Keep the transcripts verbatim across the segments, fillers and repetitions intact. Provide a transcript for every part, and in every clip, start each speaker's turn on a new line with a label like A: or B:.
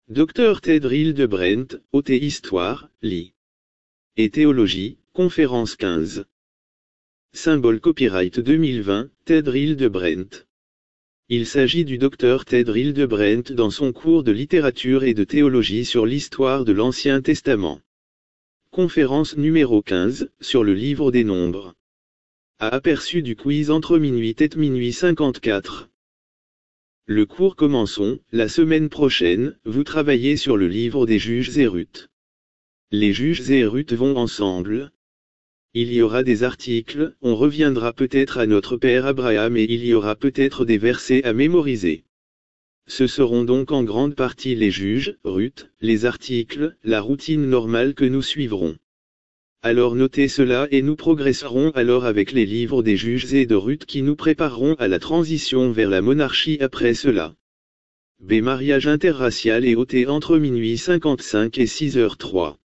A: Docteur Ted Hildebrandt, O T Histoire, Lit. Et Théologie, conférence quinze. Symbole copyright deux mille vingt, Ted Hildebrandt. Il s'agit du docteur Ted Hildebrandt dans son cours de littérature et de théologie sur l'histoire de l'Ancien Testament. Conférence numéro quinze, sur le livre des Nombres. À aperçu du quiz entre minuit et minuit cinquante-quatre. Le cours commençons, la semaine prochaine, vous travaillez sur le livre des Juges et Ruth. Les Juges et Ruth vont ensemble. Il y aura des articles, on reviendra peut-être à notre père Abraham et il y aura peut-être des versets à mémoriser. Ce seront donc en grande partie les Juges, Ruth, les articles, la routine normale que nous suivrons. Alors notez cela et nous progresserons alors avec les livres des Juges et de Ruth qui nous prépareront à la transition vers la monarchie après cela. B. Mariage interracial et O T entre minuit cinquante-cinq et six heures trois.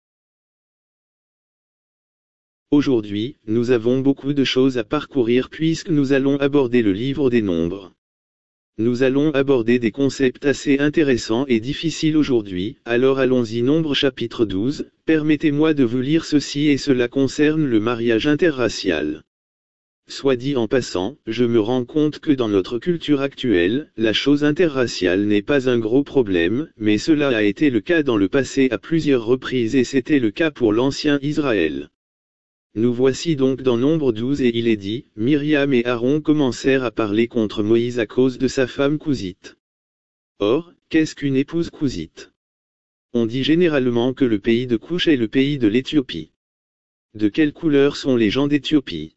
A: Aujourd'hui, nous avons beaucoup de choses à parcourir puisque nous allons aborder le livre des Nombres. Nous allons aborder des concepts assez intéressants et difficiles aujourd'hui, alors allons-y. Nombre chapitre douze, permettez-moi de vous lire ceci et cela concerne le mariage interracial. Soit dit en passant, je me rends compte que dans notre culture actuelle, la chose interraciale n'est pas un gros problème, mais cela a été le cas dans le passé à plusieurs reprises et c'était le cas pour l'ancien Israël. Nous voici donc dans Nombre douze et il est dit, Myriam et Aaron commencèrent à parler contre Moïse à cause de sa femme cousite. Or, qu'est-ce qu'une épouse cousite? On dit généralement que le pays de Couche est le pays de l'Éthiopie. De quelle couleur sont les gens d'Éthiopie?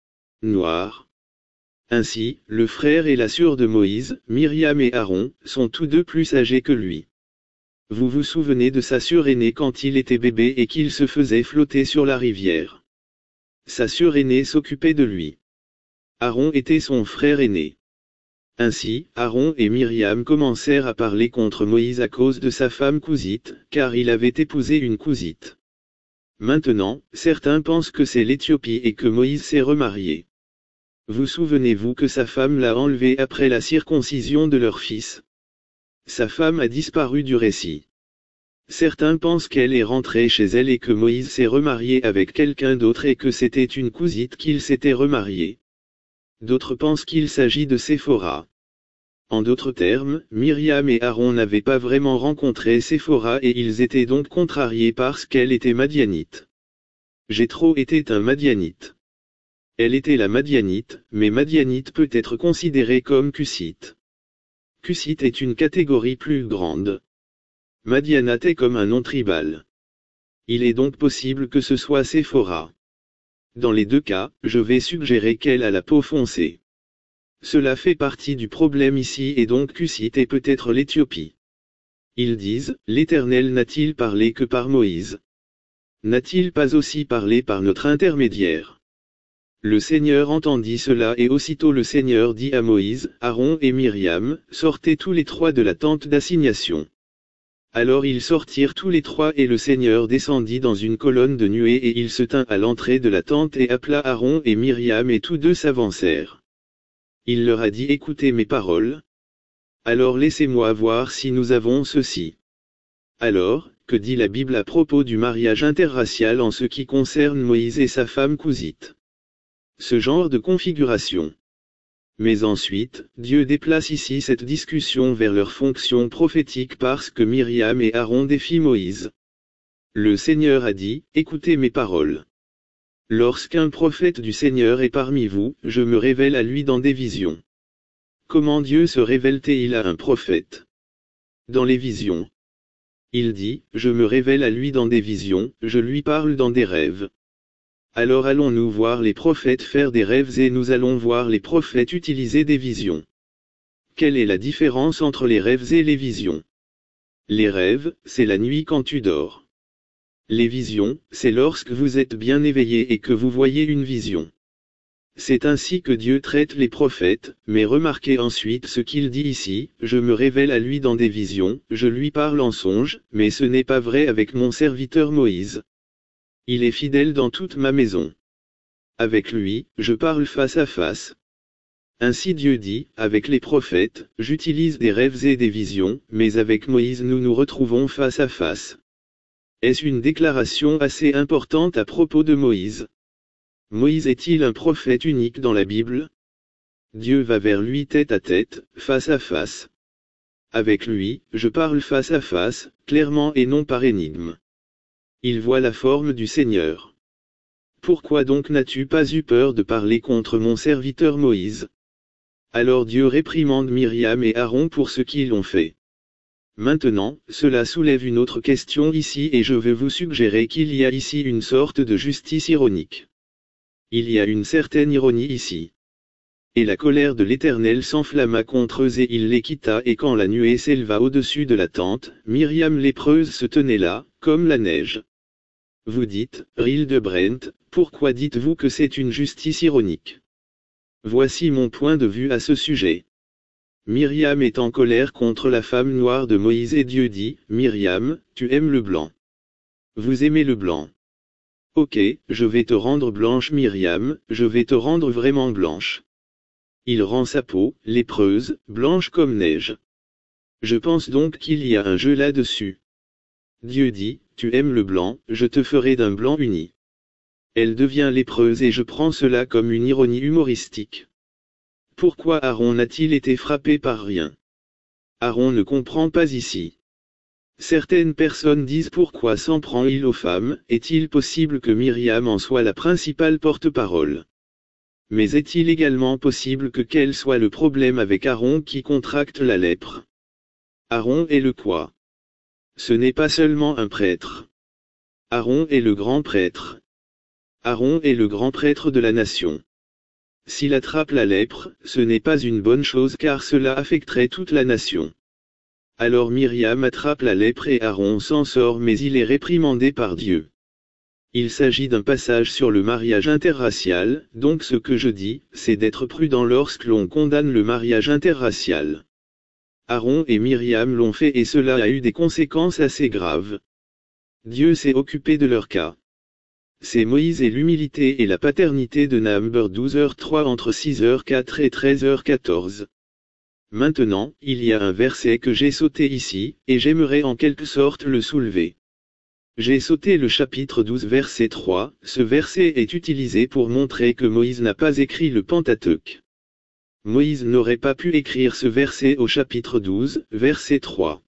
A: Noirs. Ainsi, le frère et la sœur de Moïse, Myriam et Aaron, sont tous deux plus âgés que lui. Vous vous souvenez de sa sœur aînée quand il était bébé et qu'il se faisait flotter sur la rivière. Sa sœur aînée s'occupait de lui. Aaron était son frère aîné. Ainsi, Aaron et Myriam commencèrent à parler contre Moïse à cause de sa femme cousite, car il avait épousé une cousite. Maintenant, certains pensent que c'est l'Éthiopie et que Moïse s'est remarié. Vous souvenez-vous que sa femme l'a enlevé après la circoncision de leur fils? Sa femme a disparu du récit. Certains pensent qu'elle est rentrée chez elle et que Moïse s'est remarié avec quelqu'un d'autre et que c'était une cousite qu'il s'était remarié. D'autres pensent qu'il s'agit de Séphora. En d'autres termes, Myriam et Aaron n'avaient pas vraiment rencontré Séphora et ils étaient donc contrariés parce qu'elle était madianite. Jéthro était un madianite. Elle était la madianite, mais madianite peut être considérée comme cussite. Cussite est une catégorie plus grande. Madianate est comme un nom tribal. Il est donc possible que ce soit Séphora. Dans les deux cas, je vais suggérer qu'elle a la peau foncée. Cela fait partie du problème ici et donc Cussite est peut-être l'Éthiopie. Ils disent, l'Éternel n'a-t-il parlé que par Moïse? N'a-t-il pas aussi parlé par notre intermédiaire? Le Seigneur entendit cela et aussitôt le Seigneur dit à Moïse, Aaron et Myriam, sortez tous les trois de la tente d'assignation. Alors ils sortirent tous les trois et le Seigneur descendit dans une colonne de nuée et il se tint à l'entrée de la tente et appela Aaron et Myriam et tous deux s'avancèrent. Il leur a dit écoutez mes paroles. Alors laissez-moi voir si nous avons ceci. Alors, que dit la Bible à propos du mariage interracial en ce qui concerne Moïse et sa femme cousite? Ce genre de configuration. Mais ensuite, Dieu déplace ici cette discussion vers leur fonction prophétique parce que Myriam et Aaron défient Moïse. Le Seigneur a dit, écoutez mes paroles. Lorsqu'un prophète du Seigneur est parmi vous, je me révèle à lui dans des visions. Comment Dieu se révèle-t-il à un prophète? Dans les visions. Il dit, je me révèle à lui dans des visions, je lui parle dans des rêves. Alors allons-nous voir les prophètes faire des rêves et nous allons voir les prophètes utiliser des visions. Quelle est la différence entre les rêves et les visions? Les rêves, c'est la nuit quand tu dors. Les visions, c'est lorsque vous êtes bien éveillé et que vous voyez une vision. C'est ainsi que Dieu traite les prophètes, mais remarquez ensuite ce qu'il dit ici, je me révèle à lui dans des visions, je lui parle en songe, mais ce n'est pas vrai avec mon serviteur Moïse. Il est fidèle dans toute ma maison. Avec lui, je parle face à face. Ainsi Dieu dit, avec les prophètes, j'utilise des rêves et des visions, mais avec Moïse nous nous retrouvons face à face. Est-ce une déclaration assez importante à propos de Moïse? Moïse est-il un prophète unique dans la Bible? Dieu va vers lui tête à tête, face à face. Avec lui, je parle face à face, clairement et non par énigme. Il voit la forme du Seigneur. Pourquoi donc n'as-tu pas eu peur de parler contre mon serviteur Moïse? Alors Dieu réprimande Myriam et Aaron pour ce qu'ils ont fait. Maintenant, cela soulève une autre question ici et je vais vous suggérer qu'il y a ici une sorte de justice ironique. Il y a une certaine ironie ici. Et la colère de l'Éternel s'enflamma contre eux et il les quitta et quand la nuée s'éleva au-dessus de la tente, Myriam lépreuse se tenait là, comme la neige. Vous dites, Ril de Brent, pourquoi dites-vous que c'est une justice ironique? Voici mon point de vue à ce sujet. Myriam est en colère contre la femme noire de Moïse et Dieu dit, Myriam, tu aimes le blanc. Vous aimez le blanc. Ok, je vais te rendre blanche Myriam, je vais te rendre vraiment blanche. Il rend sa peau, lépreuse, blanche comme neige. Je pense donc qu'il y a un jeu là-dessus. Dieu dit, tu aimes le blanc, je te ferai d'un blanc uni. Elle devient lépreuse et je prends cela comme une ironie humoristique. Pourquoi Aaron n'a-t-il été frappé par rien? Aaron ne comprend pas ici. Certaines personnes disent pourquoi s'en prend-il aux femmes, est-il possible que Myriam en soit la principale porte-parole? Mais est-il également possible que quel soit le problème avec Aaron qui contracte la lèpre? Aaron est le quoi? Ce n'est pas seulement un prêtre. Aaron est le grand prêtre. Aaron est le grand prêtre de la nation. S'il attrape la lèpre, ce n'est pas une bonne chose car cela affecterait toute la nation. Alors Myriam attrape la lèpre et Aaron s'en sort mais il est réprimandé par Dieu. Il s'agit d'un passage sur le mariage interracial, donc ce que je dis, c'est d'être prudent lorsque l'on condamne le mariage interracial. Aaron et Myriam l'ont fait et cela a eu des conséquences assez graves. Dieu s'est occupé de leur cas. C'est Moïse et l'humilité et la paternité de Number douze heures trois entre six heures quatre et treize heures quatorze. Maintenant, il y a un verset que j'ai sauté ici, et j'aimerais en quelque sorte le soulever. J'ai sauté le chapitre douze verset trois, ce verset est utilisé pour montrer que Moïse n'a pas écrit le Pentateuque. Moïse n'aurait pas pu écrire ce verset au chapitre douze, verset trois.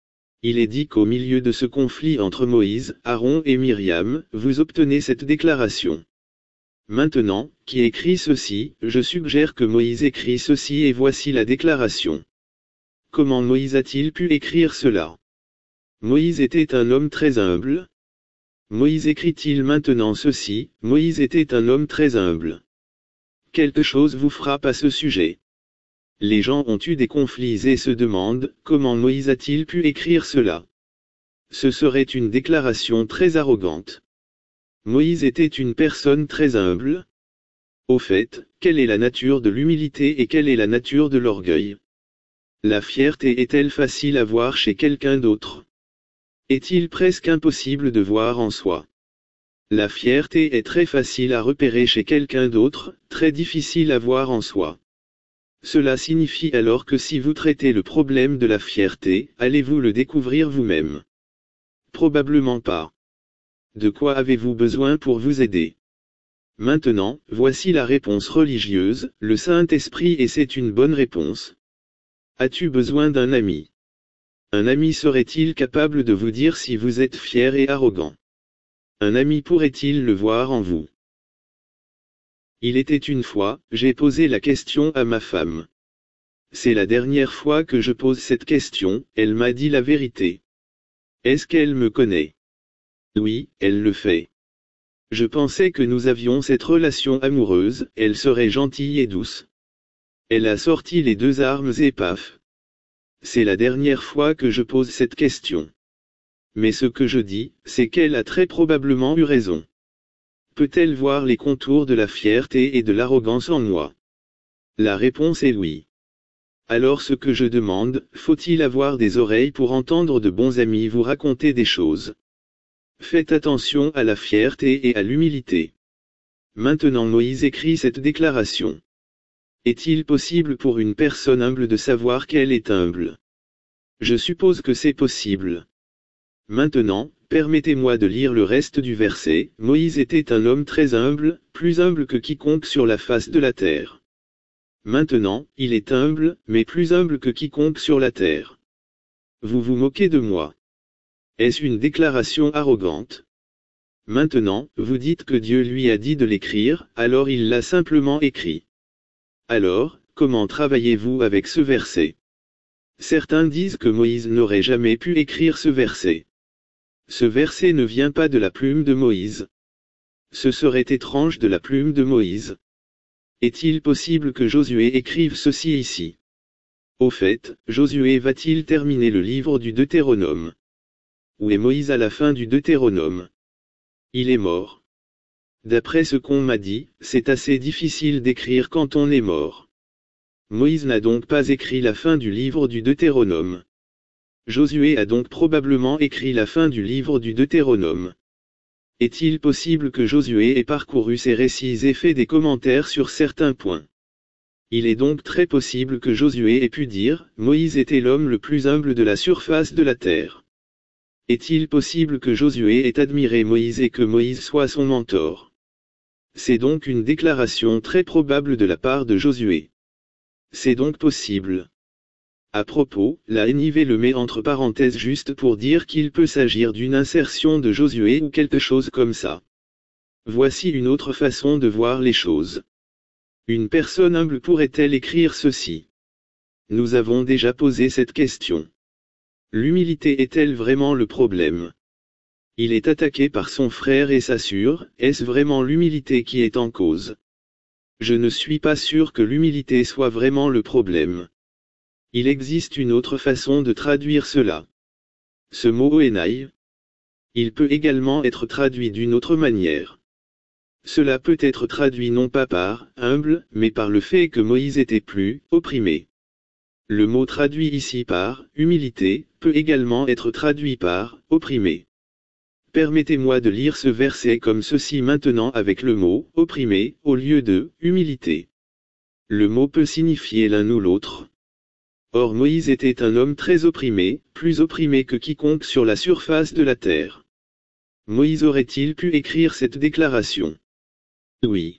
A: Il est dit qu'au milieu de ce conflit entre Moïse, Aaron et Myriam, vous obtenez cette déclaration. Maintenant, qui écrit ceci, je suggère que Moïse écrit ceci et voici la déclaration. Comment Moïse a-t-il pu écrire cela? Moïse était un homme très humble. Moïse écrit-il maintenant ceci, Moïse était un homme très humble. Quelque chose vous frappe à ce sujet. Les gens ont eu des conflits et se demandent, comment Moïse a-t-il pu écrire cela? Ce serait une déclaration très arrogante. Moïse était une personne très humble. Au fait, quelle est la nature de l'humilité et quelle est la nature de l'orgueil? La fierté est-elle facile à voir chez quelqu'un d'autre? Est-il presque impossible de voir en soi? La fierté est très facile à repérer chez quelqu'un d'autre, très difficile à voir en soi. Cela signifie alors que si vous traitez le problème de la fierté, allez-vous le découvrir vous-même? Probablement pas. De quoi avez-vous besoin pour vous aider? Maintenant, voici la réponse religieuse, le Saint-Esprit et c'est une bonne réponse. As-tu besoin d'un ami? Un ami serait-il capable de vous dire si vous êtes fier et arrogant? Un ami pourrait-il le voir en vous? Il était une fois, j'ai posé la question à ma femme. C'est la dernière fois que je pose cette question, elle m'a dit la vérité. Est-ce qu'elle me connaît? Oui, elle le fait. Je pensais que nous avions cette relation amoureuse, elle serait gentille et douce. Elle a sorti les deux armes et paf. C'est la dernière fois que je pose cette question. Mais ce que je dis, c'est qu'elle a très probablement eu raison. Peut-elle voir les contours de la fierté et de l'arrogance en moi? La réponse est oui. Alors ce que je demande, faut-il avoir des oreilles pour entendre de bons amis vous raconter des choses? Faites attention à la fierté et à l'humilité. Maintenant Moïse écrit cette déclaration. Est-il possible pour une personne humble de savoir qu'elle est humble? Je suppose que c'est possible. Maintenant, permettez-moi de lire le reste du verset. Moïse était un homme très humble, plus humble que quiconque sur la face de la terre. Maintenant, il est humble, mais plus humble que quiconque sur la terre. Vous vous moquez de moi. Est-ce une déclaration arrogante? Maintenant, vous dites que Dieu lui a dit de l'écrire, alors il l'a simplement écrit. Alors, comment travaillez-vous avec ce verset? Certains disent que Moïse n'aurait jamais pu écrire ce verset. Ce verset ne vient pas de la plume de Moïse. Ce serait étrange de la plume de Moïse. Est-il possible que Josué écrive ceci ici? Au fait, Josué va-t-il terminer le livre du Deutéronome? Où est Moïse à la fin du Deutéronome? Il est mort. D'après ce qu'on m'a dit, c'est assez difficile d'écrire quand on est mort. Moïse n'a donc pas écrit la fin du livre du Deutéronome. Josué a donc probablement écrit la fin du livre du Deutéronome. Est-il possible que Josué ait parcouru ces récits et fait des commentaires sur certains points? Il est donc très possible que Josué ait pu dire, Moïse était l'homme le plus humble de la surface de la terre. Est-il possible que Josué ait admiré Moïse et que Moïse soit son mentor? C'est donc une déclaration très probable de la part de Josué. C'est donc possible. À propos, la N I V le met entre parenthèses juste pour dire qu'il peut s'agir d'une insertion de Josué ou quelque chose comme ça. Voici une autre façon de voir les choses. Une personne humble pourrait-elle écrire ceci? Nous avons déjà posé cette question. L'humilité est-elle vraiment le problème? Il est attaqué par son frère et s'assure, est-ce vraiment l'humilité qui est en cause? Je ne suis pas sûr que l'humilité soit vraiment le problème. Il existe une autre façon de traduire cela. Ce mot Oenai. Il peut également être traduit d'une autre manière. Cela peut être traduit non pas par humble, mais par le fait que Moïse était plus opprimé. Le mot traduit ici par humilité peut également être traduit par opprimé. Permettez-moi de lire ce verset comme ceci maintenant avec le mot opprimé au lieu de humilité. Le mot peut signifier l'un ou l'autre. Or Moïse était un homme très opprimé, plus opprimé que quiconque sur la surface de la terre. Moïse aurait-il pu écrire cette déclaration? Oui.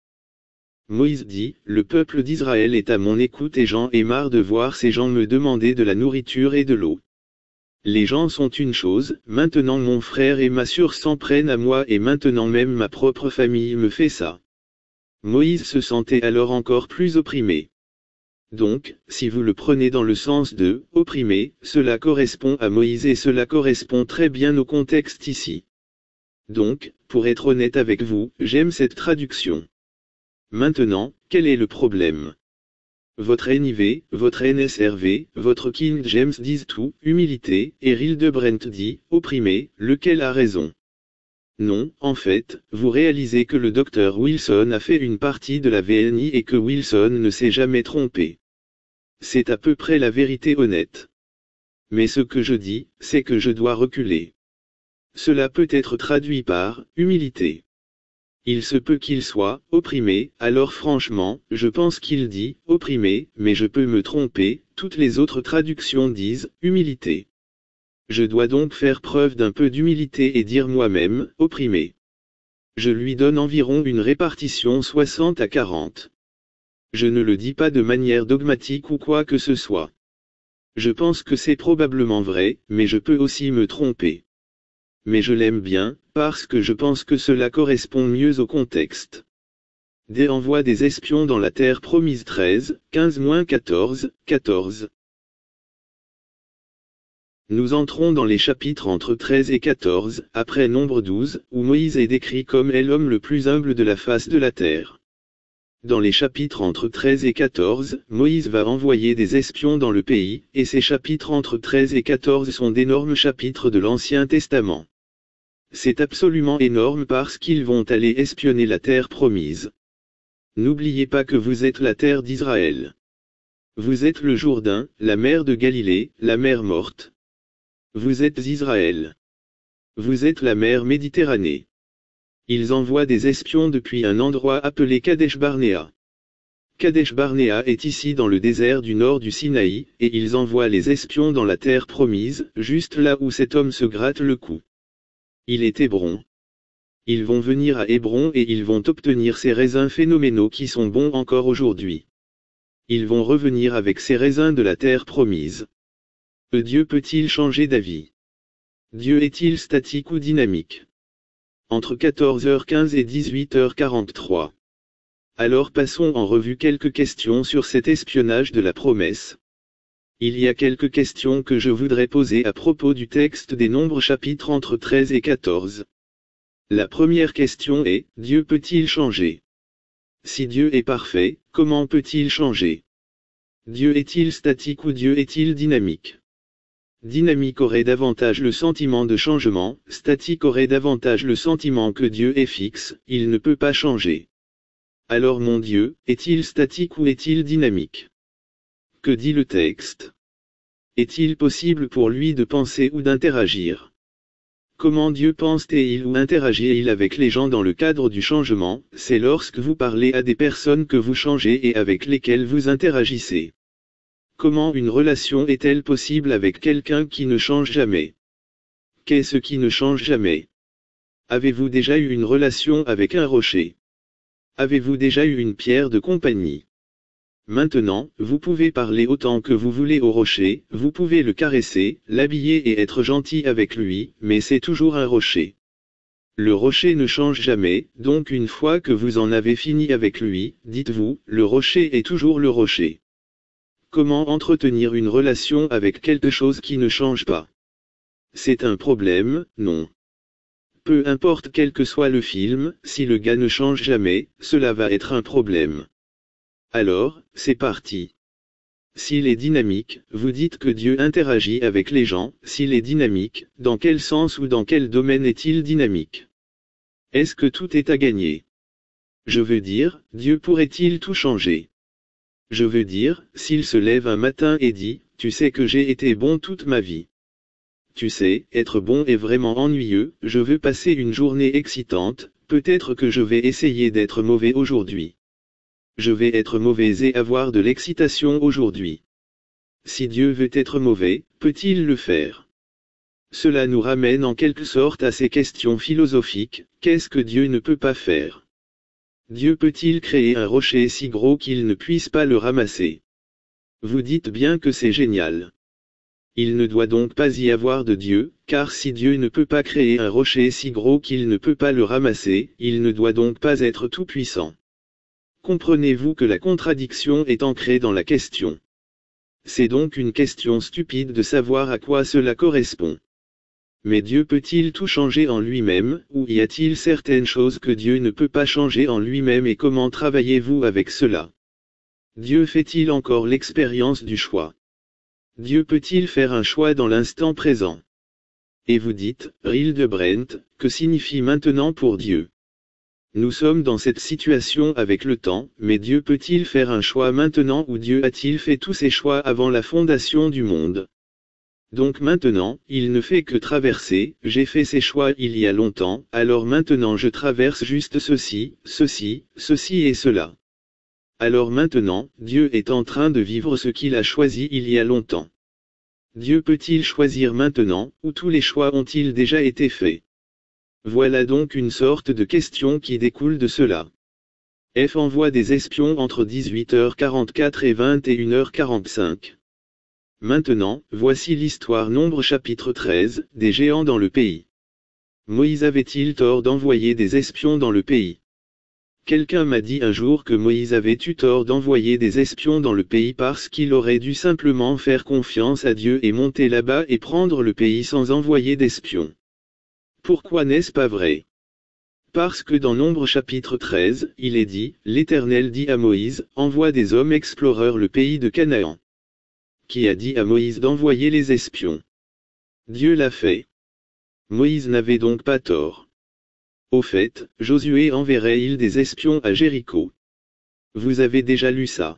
A: Moïse dit, le peuple d'Israël est à mon écoute et j'en ai marre de voir ces gens me demander de la nourriture et de l'eau. Les gens sont une chose, maintenant mon frère et ma sœur s'en prennent à moi et maintenant même ma propre famille me fait ça. Moïse se sentait alors encore plus opprimé. Donc, si vous le prenez dans le sens de « opprimé », cela correspond à Moïse et cela correspond très bien au contexte ici. Donc, pour être honnête avec vous, j'aime cette traduction. Maintenant, quel est le problème? Votre N I V, votre N S R V, votre King James disent tout, humilité, et Hildebrand dit, opprimé, lequel a raison? Non, en fait, vous réalisez que le docteur Wilson a fait une partie de la V N I et que Wilson ne s'est jamais trompé. C'est à peu près la vérité honnête. Mais ce que je dis, c'est que je dois reculer. Cela peut être traduit par humilité. Il se peut qu'il soit opprimé, alors franchement, je pense qu'il dit opprimé, mais je peux me tromper, toutes les autres traductions disent humilité. Je dois donc faire preuve d'un peu d'humilité et dire moi-même opprimé. Je lui donne environ une répartition soixante à quarante. Je ne le dis pas de manière dogmatique ou quoi que ce soit. Je pense que c'est probablement vrai, mais je peux aussi me tromper. Mais je l'aime bien, parce que je pense que cela correspond mieux au contexte. Des envois des espions dans la terre promise treize, quinze à quatorze, quatorze. Nous entrons dans les chapitres entre treize et quatorze, après Nombre douze, où Moïse est décrit comme est l'homme le plus humble de la face de la terre. Dans les chapitres entre treize et quatorze, Moïse va envoyer des espions dans le pays, et ces chapitres entre treize et quatorze sont d'énormes chapitres de l'Ancien Testament. C'est absolument énorme parce qu'ils vont aller espionner la terre promise. N'oubliez pas que vous êtes la terre d'Israël. Vous êtes le Jourdain, la mer de Galilée, la mer morte. Vous êtes Israël. Vous êtes la mer Méditerranée. Ils envoient des espions depuis un endroit appelé Kadesh Barnéa. Kadesh Barnéa est ici dans le désert du nord du Sinaï, et ils envoient les espions dans la terre promise, juste là où cet homme se gratte le cou. Il est Hébron. Ils vont venir à Hébron et ils vont obtenir ces raisins phénoménaux qui sont bons encore aujourd'hui. Ils vont revenir avec ces raisins de la terre promise. Euh, Dieu peut-il changer d'avis? Dieu est-il statique ou dynamique? Entre quatorze heures quinze et dix-huit heures quarante-trois. Alors passons en revue quelques questions sur cet espionnage de la promesse. Il y a quelques questions que je voudrais poser à propos du texte des Nombres chapitres entre treize et quatorze. La première question est, Dieu peut-il changer? Si Dieu est parfait, comment peut-il changer? Dieu est-il statique ou Dieu est-il dynamique? Dynamique aurait davantage le sentiment de changement, statique aurait davantage le sentiment que Dieu est fixe, il ne peut pas changer. Alors mon Dieu, est-il statique ou est-il dynamique? Que dit le texte? Est-il possible pour lui de penser ou d'interagir? Comment Dieu pense-t-il ou interagit-il avec les gens dans le cadre du changement? C'est lorsque vous parlez à des personnes que vous changez et avec lesquelles vous interagissez. Comment une relation est-elle possible avec quelqu'un qui ne change jamais? Qu'est-ce qui ne change jamais? Avez-vous déjà eu une relation avec un rocher? Avez-vous déjà eu une pierre de compagnie? Maintenant, vous pouvez parler autant que vous voulez au rocher, vous pouvez le caresser, l'habiller et être gentil avec lui, mais c'est toujours un rocher. Le rocher ne change jamais, donc une fois que vous en avez fini avec lui, dites-vous, le rocher est toujours le rocher. Comment entretenir une relation avec quelque chose qui ne change pas? C'est un problème, non? Peu importe quel que soit le film, si le gars ne change jamais, cela va être un problème. Alors, c'est parti. S'il est dynamique, vous dites que Dieu interagit avec les gens, s'il est dynamique, dans quel sens ou dans quel domaine est-il dynamique? Est-ce que tout est à gagner? Je veux dire, Dieu pourrait-il tout changer? Je veux dire, s'il se lève un matin et dit, tu sais que j'ai été bon toute ma vie. Tu sais, être bon est vraiment ennuyeux, je veux passer une journée excitante, peut-être que je vais essayer d'être mauvais aujourd'hui. Je vais être mauvais et avoir de l'excitation aujourd'hui. Si Dieu veut être mauvais, peut-il le faire? Cela nous ramène en quelque sorte à ces questions philosophiques, qu'est-ce que Dieu ne peut pas faire? Dieu peut-il créer un rocher si gros qu'il ne puisse pas le ramasser? Vous dites bien que c'est génial. Il ne doit donc pas y avoir de Dieu, car si Dieu ne peut pas créer un rocher si gros qu'il ne peut pas le ramasser, il ne doit donc pas être tout-puissant. Comprenez-vous que la contradiction est ancrée dans la question? C'est donc une question stupide de savoir à quoi cela correspond. Mais Dieu peut-il tout changer en lui-même, ou y a-t-il certaines choses que Dieu ne peut pas changer en lui-même et comment travaillez-vous avec cela? Dieu fait-il encore l'expérience du choix? Dieu peut-il faire un choix dans l'instant présent? Et vous dites, Hildebrand, que signifie maintenant pour Dieu? Nous sommes dans cette situation avec le temps, mais Dieu peut-il faire un choix maintenant ou Dieu a-t-il fait tous ses choix avant la fondation du monde? Donc maintenant, il ne fait que traverser, j'ai fait ces choix il y a longtemps, alors maintenant je traverse juste ceci, ceci, ceci et cela. Alors maintenant, Dieu est en train de vivre ce qu'il a choisi il y a longtemps. Dieu peut-il choisir maintenant, ou tous les choix ont-ils déjà été faits? Voilà donc une sorte de question qui découle de cela. F envoie des espions entre dix-huit heures quarante-quatre et vingt et une heures quarante-cinq. Maintenant, voici l'histoire Nombre chapitre treize, des géants dans le pays. Moïse avait-il tort d'envoyer des espions dans le pays? Quelqu'un m'a dit un jour que Moïse avait eu tort d'envoyer des espions dans le pays parce qu'il aurait dû simplement faire confiance à Dieu et monter là-bas et prendre le pays sans envoyer d'espions. Pourquoi n'est-ce pas vrai? Parce que dans Nombre chapitre treize, il est dit, l'Éternel dit à Moïse, envoie des hommes exploreurs le pays de Canaan. Qui a dit à Moïse d'envoyer les espions? Dieu l'a fait. Moïse n'avait donc pas tort. Au fait, Josué enverrait-il des espions à Jéricho? Vous avez déjà lu ça.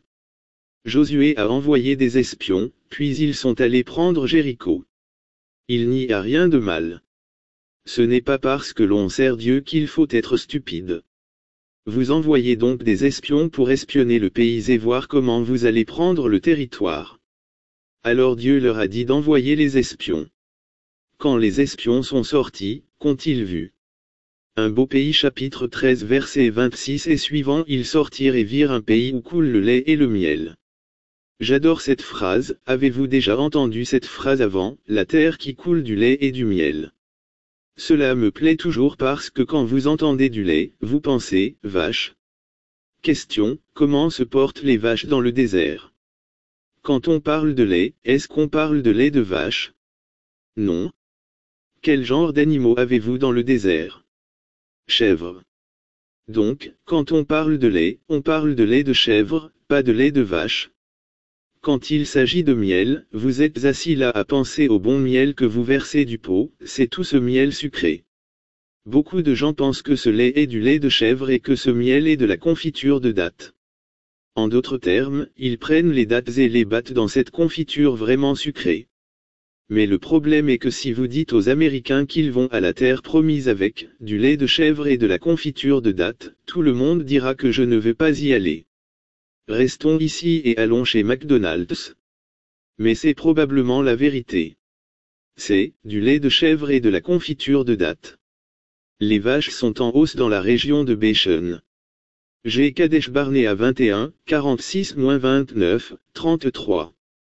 A: Josué a envoyé des espions, puis ils sont allés prendre Jéricho. Il n'y a rien de mal. Ce n'est pas parce que l'on sert Dieu qu'il faut être stupide. Vous envoyez donc des espions pour espionner le pays et voir comment vous allez prendre le territoire. Alors Dieu leur a dit d'envoyer les espions. Quand les espions sont sortis, qu'ont-ils vu? Un beau pays chapitre treize verset vingt-six et suivant. Ils sortirent et virent un pays où coule le lait et le miel. J'adore cette phrase. Avez-vous déjà entendu cette phrase avant, la terre qui coule du lait et du miel? Cela me plaît toujours parce que quand vous entendez du lait, vous pensez, vache. Question, comment se portent les vaches dans le désert? Quand on parle de lait, est-ce qu'on parle de lait de vache? Non. Quel genre d'animaux avez-vous dans le désert? Chèvre. Donc, quand on parle de lait, on parle de lait de chèvre, pas de lait de vache. Quand il s'agit de miel, vous êtes assis là à penser au bon miel que vous versez du pot, c'est tout ce miel sucré. Beaucoup de gens pensent que ce lait est du lait de chèvre et que ce miel est de la confiture de dattes. En d'autres termes, ils prennent les dattes et les battent dans cette confiture vraiment sucrée. Mais le problème est que si vous dites aux Américains qu'ils vont à la terre promise avec du lait de chèvre et de la confiture de dattes, tout le monde dira que je ne veux pas y aller. Restons ici et allons chez McDonald's. Mais c'est probablement la vérité. C'est du lait de chèvre et de la confiture de dattes. Les vaches sont en hausse dans la région de Bashan. J'ai Kadesh Barnea vingt et un, quarante-six vingt-neuf, trente-trois.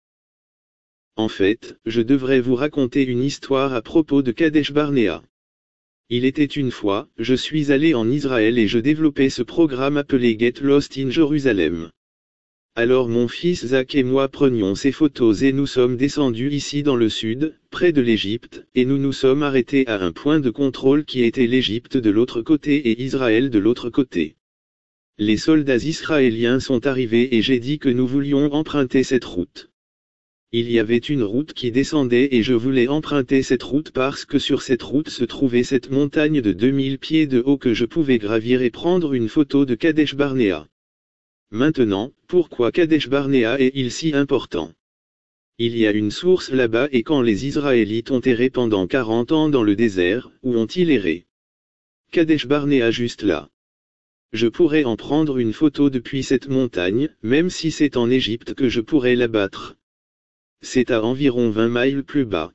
A: En fait, je devrais vous raconter une histoire à propos de Kadesh Barnea. Il était une fois, je suis allé en Israël et je développais ce programme appelé Get Lost in Jerusalem. Alors mon fils Zach et moi prenions ces photos et nous sommes descendus ici dans le sud, près de l'Égypte, et nous nous sommes arrêtés à un point de contrôle qui était l'Égypte de l'autre côté et Israël de l'autre côté. Les soldats israéliens sont arrivés et j'ai dit que nous voulions emprunter cette route. Il y avait une route qui descendait et je voulais emprunter cette route parce que sur cette route se trouvait cette montagne de deux mille pieds de haut que je pouvais gravir et prendre une photo de Kadesh Barnea. Maintenant, pourquoi Kadesh Barnea est-il si important? Il y a une source là-bas et quand les Israélites ont erré pendant quarante ans dans le désert, où ont-ils erré? Kadesh Barnea juste là. Je pourrais en prendre une photo depuis cette montagne, même si c'est en Égypte que je pourrais l'abattre. C'est à environ vingt miles plus bas.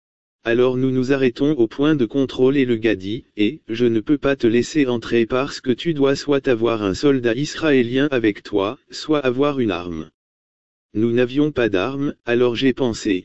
A: Alors nous nous arrêtons au point de contrôle et le gars dit, « Eh, je ne peux pas te laisser entrer parce que tu dois soit avoir un soldat israélien avec toi, soit avoir une arme. » Nous n'avions pas d'arme, alors j'ai pensé.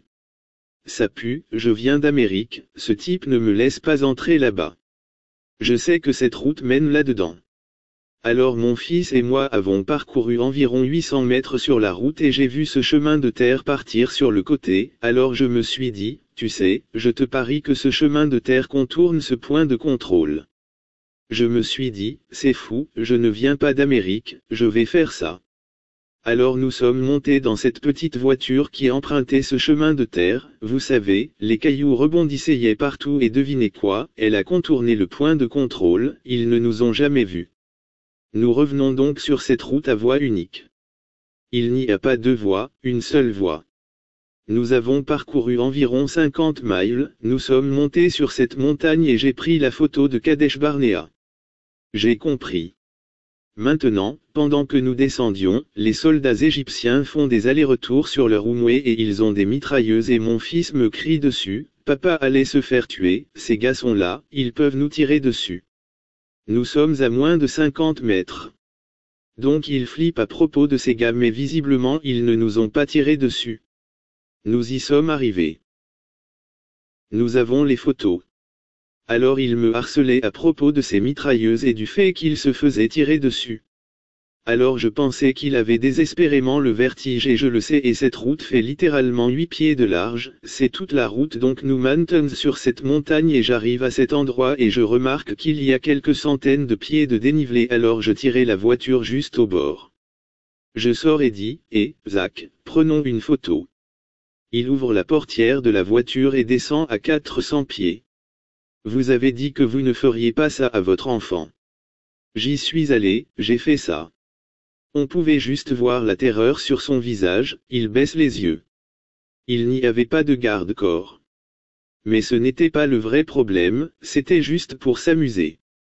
A: Ça pue, je viens d'Amérique, ce type ne me laisse pas entrer là-bas. Je sais que cette route mène là-dedans. Alors mon fils et moi avons parcouru environ huit cents mètres sur la route et j'ai vu ce chemin de terre partir sur le côté, alors je me suis dit, tu sais, je te parie que ce chemin de terre contourne ce point de contrôle. Je me suis dit, c'est fou, je ne viens pas d'Amérique, je vais faire ça. Alors nous sommes montés dans cette petite voiture qui empruntait ce chemin de terre, vous savez, les cailloux rebondissaient partout et devinez quoi, elle a contourné le point de contrôle, ils ne nous ont jamais vus. Nous revenons donc sur cette route à voie unique. Il n'y a pas deux voies, une seule voie. Nous avons parcouru environ cinquante miles, nous sommes montés sur cette montagne et j'ai pris la photo de Kadesh Barnea. J'ai compris. Maintenant, pendant que nous descendions, les soldats égyptiens font des allers-retours sur leur Oumoué et ils ont des mitrailleuses et mon fils me crie dessus, « Papa allait se faire tuer, ces gars sont là, ils peuvent nous tirer dessus. » Nous sommes à moins de cinquante mètres. Donc il flippe à propos de ces gars mais visiblement ils ne nous ont pas tiré dessus. Nous y sommes arrivés. Nous avons les photos. Alors il me harcelait à propos de ces mitrailleuses et du fait qu'il se faisait tirer dessus. Alors je pensais qu'il avait désespérément le vertige et je le sais et cette route fait littéralement huit pieds de large, c'est toute la route donc nous montons sur cette montagne et j'arrive à cet endroit et je remarque qu'il y a quelques centaines de pieds de dénivelé alors je tirais la voiture juste au bord. Je sors et dis, eh, Zach, prenons une photo. Il ouvre la portière de la voiture et descend à quatre cents pieds. Vous avez dit que vous ne feriez pas ça à votre enfant. J'y suis allé, j'ai fait ça. On pouvait juste voir la terreur sur son visage, il baisse les yeux. Il n'y avait pas de garde-corps. Mais ce n'était pas le vrai problème, c'était juste pour s'amuser.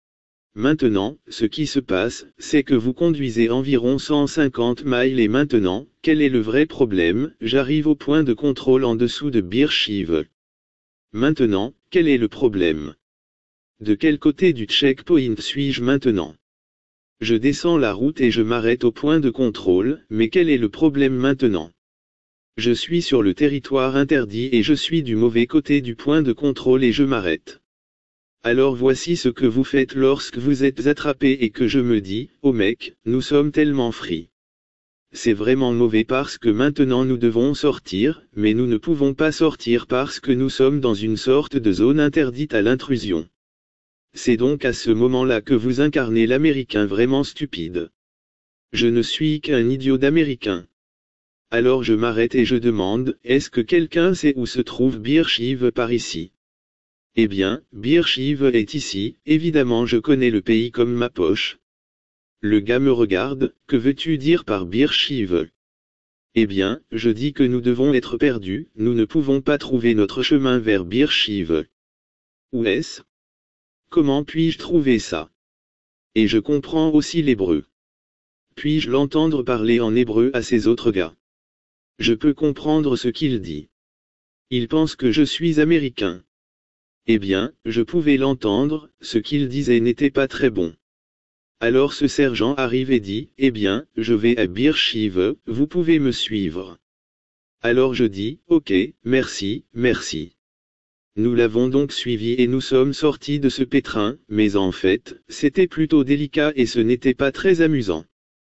A: Maintenant, ce qui se passe, c'est que vous conduisez environ cent cinquante miles et maintenant, quel est le vrai problème? J'arrive au point de contrôle en dessous de Beersheba. Maintenant, quel est le problème? De quel côté du checkpoint suis-je maintenant? Je descends la route et je m'arrête au point de contrôle, mais quel est le problème maintenant? Je suis sur le territoire interdit et je suis du mauvais côté du point de contrôle et je m'arrête. Alors voici ce que vous faites lorsque vous êtes attrapé et que je me dis, oh mec, nous sommes tellement free. C'est vraiment mauvais parce que maintenant nous devons sortir, mais nous ne pouvons pas sortir parce que nous sommes dans une sorte de zone interdite à l'intrusion. C'est donc à ce moment-là que vous incarnez l'Américain vraiment stupide. Je ne suis qu'un idiot d'Américain. Alors je m'arrête et je demande, est-ce que quelqu'un sait où se trouve Beersheba par ici? Eh bien, Beersheba est ici, évidemment je connais le pays comme ma poche. Le gars me regarde, que veux-tu dire par Beersheba? Eh bien, je dis que nous devons être perdus, nous ne pouvons pas trouver notre chemin vers Beersheba. Où est-ce? Comment puis-je trouver ça? Et je comprends aussi l'hébreu. Puis-je l'entendre parler en hébreu à ces autres gars? Je peux comprendre ce qu'il dit. Il pense que je suis américain. Eh bien, je pouvais l'entendre, ce qu'il disait n'était pas très bon. Alors ce sergent arrive et dit, eh bien, je vais à Beersheba, vous pouvez me suivre. Alors je dis, ok, merci, merci. Nous l'avons donc suivi et nous sommes sortis de ce pétrin, mais en fait, c'était plutôt délicat et ce n'était pas très amusant.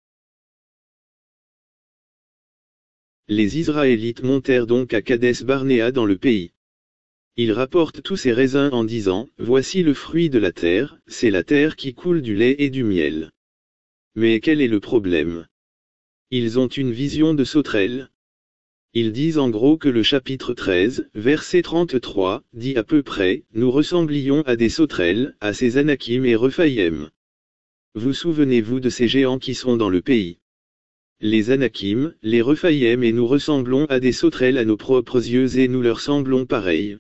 A: Les Israélites montèrent donc à Kadès Barnéa dans le pays. Ils rapportent tous ces raisins en disant, voici le fruit de la terre, c'est la terre qui coule du lait et du miel. Mais quel est le problème? Ils ont une vision de sauterelle. Ils disent en gros que le chapitre treize, verset trente-trois, dit à peu près, nous ressemblions à des sauterelles, à ces Anakim et Rephaïm. Vous souvenez-vous de ces géants qui sont dans le pays? Les Anakim, les Rephaïm et nous ressemblons à des sauterelles à nos propres yeux et nous leur semblons pareils.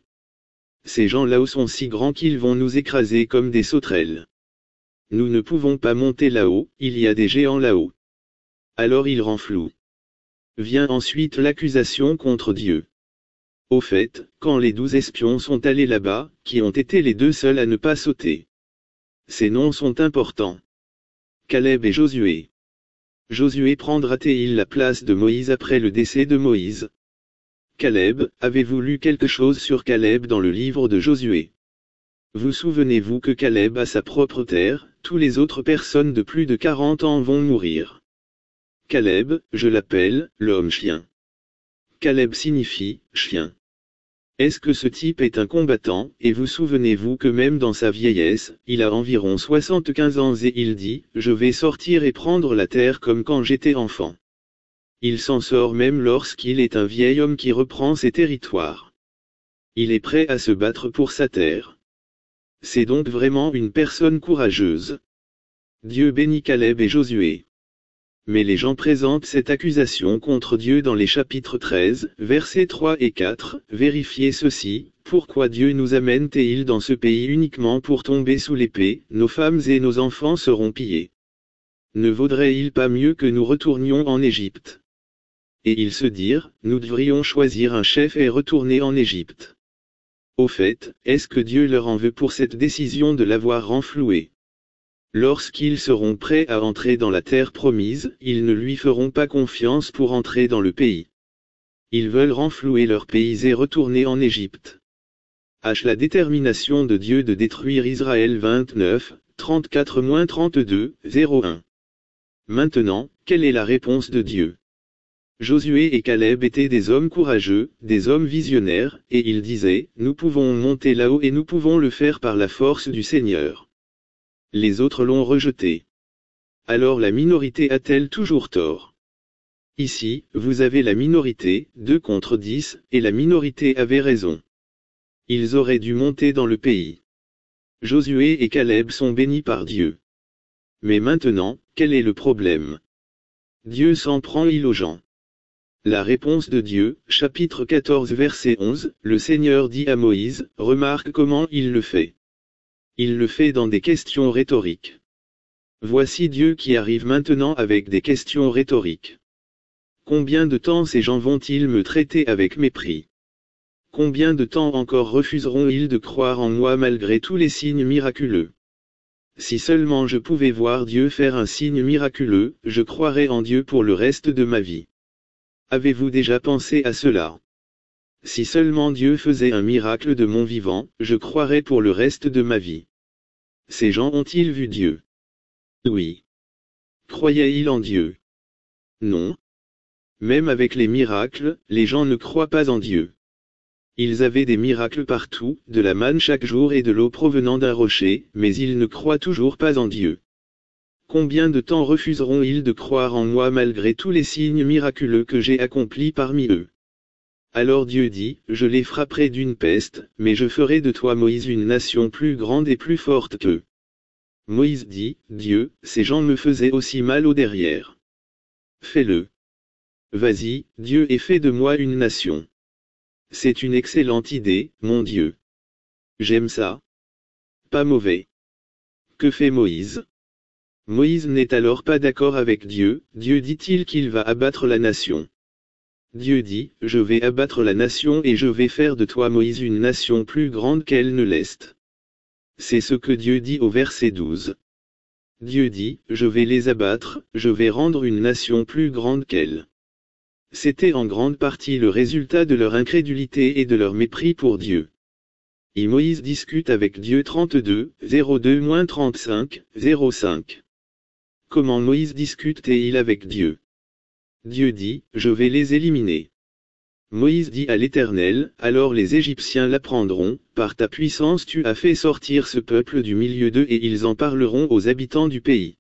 A: Ces gens là-haut sont si grands qu'ils vont nous écraser comme des sauterelles. Nous ne pouvons pas monter là-haut, il y a des géants là-haut. Alors il rend flou. Vient ensuite l'accusation contre Dieu. Au fait, quand les douze espions sont allés là-bas, qui ont été les deux seuls à ne pas sauter? Ces noms sont importants. Caleb et Josué. Josué prendra-t-il la place de Moïse après le décès de Moïse? Caleb, avez-vous lu quelque chose sur Caleb dans le livre de Josué? Vous souvenez-vous que Caleb a sa propre terre, tous les autres personnes de plus de quarante ans vont mourir. Caleb, je l'appelle, l'homme-chien. Caleb signifie, chien. Est-ce que ce type est un combattant, et vous souvenez-vous que même dans sa vieillesse, il a environ soixante-quinze ans et il dit, je vais sortir et prendre la terre comme quand j'étais enfant. Il s'en sort même lorsqu'il est un vieil homme qui reprend ses territoires. Il est prêt à se battre pour sa terre. C'est donc vraiment une personne courageuse. Dieu bénit Caleb et Josué. Mais les gens présentent cette accusation contre Dieu dans les chapitres treize, versets trois et quatre, vérifiez ceci, pourquoi Dieu nous amène-t-il dans ce pays uniquement pour tomber sous l'épée, nos femmes et nos enfants seront pillés. Ne vaudrait-il pas mieux que nous retournions en Égypte? Et ils se dirent, nous devrions choisir un chef et retourner en Égypte. Au fait, est-ce que Dieu leur en veut pour cette décision de l'avoir renfloué? Lorsqu'ils seront prêts à entrer dans la terre promise, ils ne lui feront pas confiance pour entrer dans le pays. Ils veulent renflouer leur pays et retourner en Égypte. H. La détermination de Dieu de détruire Israël vingt-neuf, trente-quatre à trente-deux, zéro un. Maintenant, quelle est la réponse de Dieu? Josué et Caleb étaient des hommes courageux, des hommes visionnaires, et ils disaient, nous pouvons monter là-haut et nous pouvons le faire par la force du Seigneur. Les autres l'ont rejeté. Alors la minorité a-t-elle toujours tort? Ici, vous avez la minorité, deux contre dix, et la minorité avait raison. Ils auraient dû monter dans le pays. Josué et Caleb sont bénis par Dieu. Mais maintenant, quel est le problème? Dieu s'en prend-il aux gens? La réponse de Dieu, chapitre quatorze verset onze, le Seigneur dit à Moïse, remarque comment il le fait. Il le fait dans des questions rhétoriques. Voici Dieu qui arrive maintenant avec des questions rhétoriques. Combien de temps ces gens vont-ils me traiter avec mépris? Combien de temps encore refuseront-ils de croire en moi malgré tous les signes miraculeux? Si seulement je pouvais voir Dieu faire un signe miraculeux, je croirais en Dieu pour le reste de ma vie. Avez-vous déjà pensé à cela? Si seulement Dieu faisait un miracle de mon vivant, je croirais pour le reste de ma vie. Ces gens ont-ils vu Dieu? Oui. Croyaient-ils en Dieu? Non. Même avec les miracles, les gens ne croient pas en Dieu. Ils avaient des miracles partout, de la manne chaque jour et de l'eau provenant d'un rocher, mais ils ne croient toujours pas en Dieu. Combien de temps refuseront-ils de croire en moi malgré tous les signes miraculeux que j'ai accomplis parmi eux? Alors Dieu dit, je les frapperai d'une peste, mais je ferai de toi Moïse une nation plus grande et plus forte qu'eux. Moïse dit, Dieu, ces gens me faisaient aussi mal au derrière. Fais-le. Vas-y, Dieu, et fais de moi une nation. C'est une excellente idée, mon Dieu. J'aime ça. Pas mauvais. Que fait Moïse? Moïse n'est alors pas d'accord avec Dieu. Dieu dit-il qu'il va abattre la nation. Dieu dit, je vais abattre la nation et je vais faire de toi Moïse une nation plus grande qu'elle ne l'est. C'est ce que Dieu dit au verset douze. Dieu dit, je vais les abattre, je vais rendre une nation plus grande qu'elle. C'était en grande partie le résultat de leur incrédulité et de leur mépris pour Dieu. Et Moïse discute avec Dieu trente-deux, zéro deux à trente-cinq, zéro cinq. Comment Moïse discute-t-il avec Dieu? Dieu dit, je vais les éliminer. Moïse dit à l'Éternel, alors les Égyptiens l'apprendront, par ta puissance tu as fait sortir ce peuple du milieu d'eux et ils en parleront aux habitants du pays.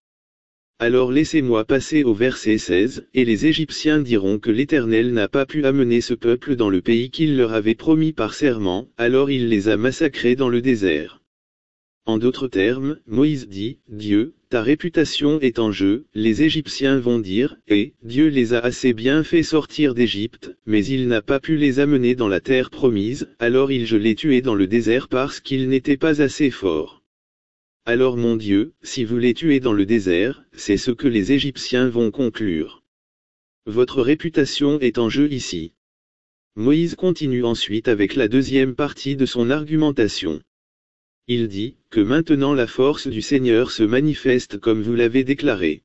A: Alors laissez-moi passer au verset seize, et les Égyptiens diront que l'Éternel n'a pas pu amener ce peuple dans le pays qu'il leur avait promis par serment, alors il les a massacrés dans le désert. En d'autres termes, Moïse dit, Dieu, ta réputation est en jeu, les Égyptiens vont dire, et, Dieu les a assez bien fait sortir d'Égypte, mais il n'a pas pu les amener dans la terre promise, alors il je les tués dans le désert parce qu'ils n'étaient pas assez forts. Alors mon Dieu, si vous les tuez dans le désert, c'est ce que les Égyptiens vont conclure. Votre réputation est en jeu ici. Moïse continue ensuite avec la deuxième partie de son argumentation. Il dit, que maintenant la force du Seigneur se manifeste comme vous l'avez déclaré.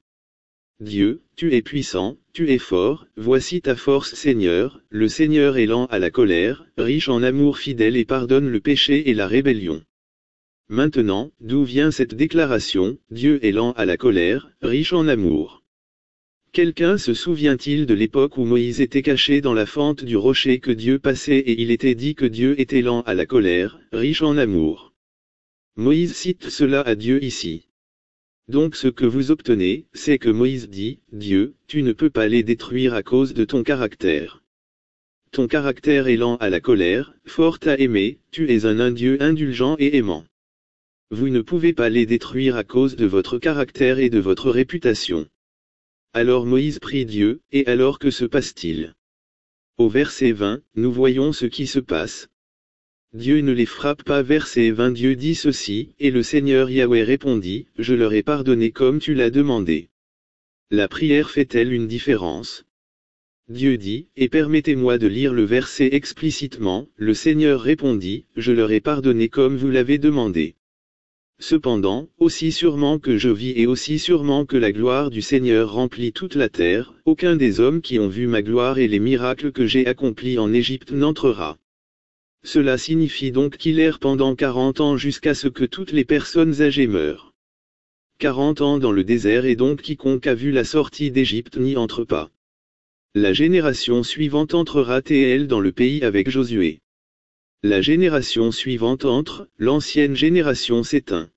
A: Dieu, tu es puissant, tu es fort, voici ta force Seigneur, le Seigneur est lent à la colère, riche en amour fidèle et pardonne le péché et la rébellion. Maintenant, d'où vient cette déclaration, Dieu est lent à la colère, riche en amour? Quelqu'un se souvient-il de l'époque où Moïse était caché dans la fente du rocher que Dieu passait et il était dit que Dieu était lent à la colère, riche en amour? Moïse cite cela à Dieu ici. Donc ce que vous obtenez, c'est que Moïse dit, Dieu, tu ne peux pas les détruire à cause de ton caractère. Ton caractère est lent à la colère, fort à aimer, tu es un, un Dieu indulgent et aimant. Vous ne pouvez pas les détruire à cause de votre caractère et de votre réputation. Alors Moïse prie Dieu, et alors que se passe-t-il? Au verset vingt, nous voyons ce qui se passe. Dieu ne les frappe pas. Verset vingt, Dieu dit ceci, et le Seigneur Yahweh répondit, je leur ai pardonné comme tu l'as demandé. La prière fait-elle une différence? Dieu dit, et permettez-moi de lire le verset explicitement, le Seigneur répondit, je leur ai pardonné comme vous l'avez demandé. Cependant, aussi sûrement que je vis et aussi sûrement que la gloire du Seigneur remplit toute la terre, aucun des hommes qui ont vu ma gloire et les miracles que j'ai accomplis en Égypte n'entrera. Cela signifie donc qu'il erre pendant quarante ans jusqu'à ce que toutes les personnes âgées meurent. Quarante ans dans le désert et donc quiconque a vu la sortie d'Égypte n'y entre pas. La génération suivante entrera-t-elle dans le pays avec Josué? La génération suivante entre, l'ancienne génération s'éteint.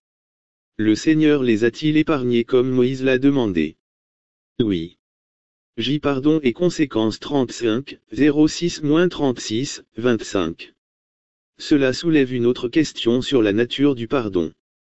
A: Le Seigneur les a-t-il épargnés comme Moïse l'a demandé? Oui. J. Pardon et conséquences trente-cinq, zéro six à trente-six, vingt-cinq. Cela soulève une autre question sur la nature du pardon.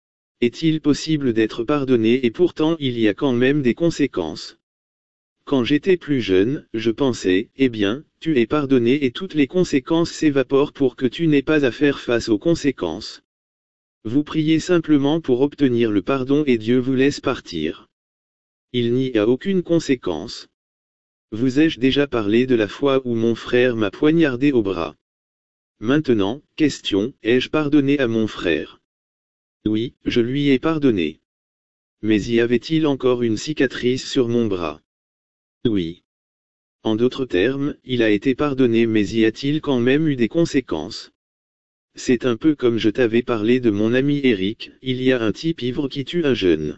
A: Est-il possible d'être pardonné et pourtant il y a quand même des conséquences? Quand j'étais plus jeune, je pensais, eh bien, tu es pardonné et toutes les conséquences s'évaporent pour que tu n'aies pas à faire face aux conséquences. Vous priez simplement pour obtenir le pardon et Dieu vous laisse partir. Il n'y a aucune conséquence. Vous ai-je déjà parlé de la fois où mon frère m'a poignardé au bras? Maintenant, question, ai-je pardonné à mon frère? Oui, je lui ai pardonné. Mais y avait-il encore une cicatrice sur mon bras? Oui. En d'autres termes, il a été pardonné, mais y a-t-il quand même eu des conséquences? C'est un peu comme je t'avais parlé de mon ami Eric, il y a un type ivre qui tue un jeune.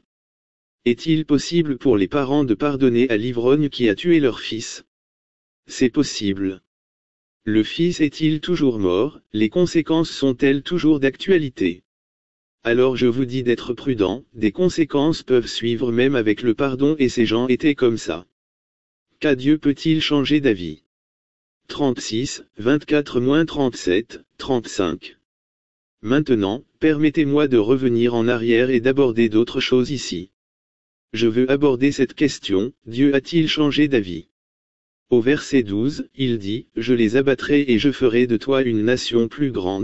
A: Est-il possible pour les parents de pardonner à l'ivrogne qui a tué leur fils? C'est possible. Le fils est-il toujours mort, les conséquences sont-elles toujours d'actualité? Alors je vous dis d'être prudent, des conséquences peuvent suivre même avec le pardon et ces gens étaient comme ça. Qu'à Dieu peut-il changer d'avis? trente-six, vingt-quatre, trente-sept, trente-cinq. Maintenant, permettez-moi de revenir en arrière et d'aborder d'autres choses ici. Je veux aborder cette question, Dieu a-t-il changé d'avis? Au verset douze, il dit, « Je les abattrai et je ferai de toi une nation plus grande. »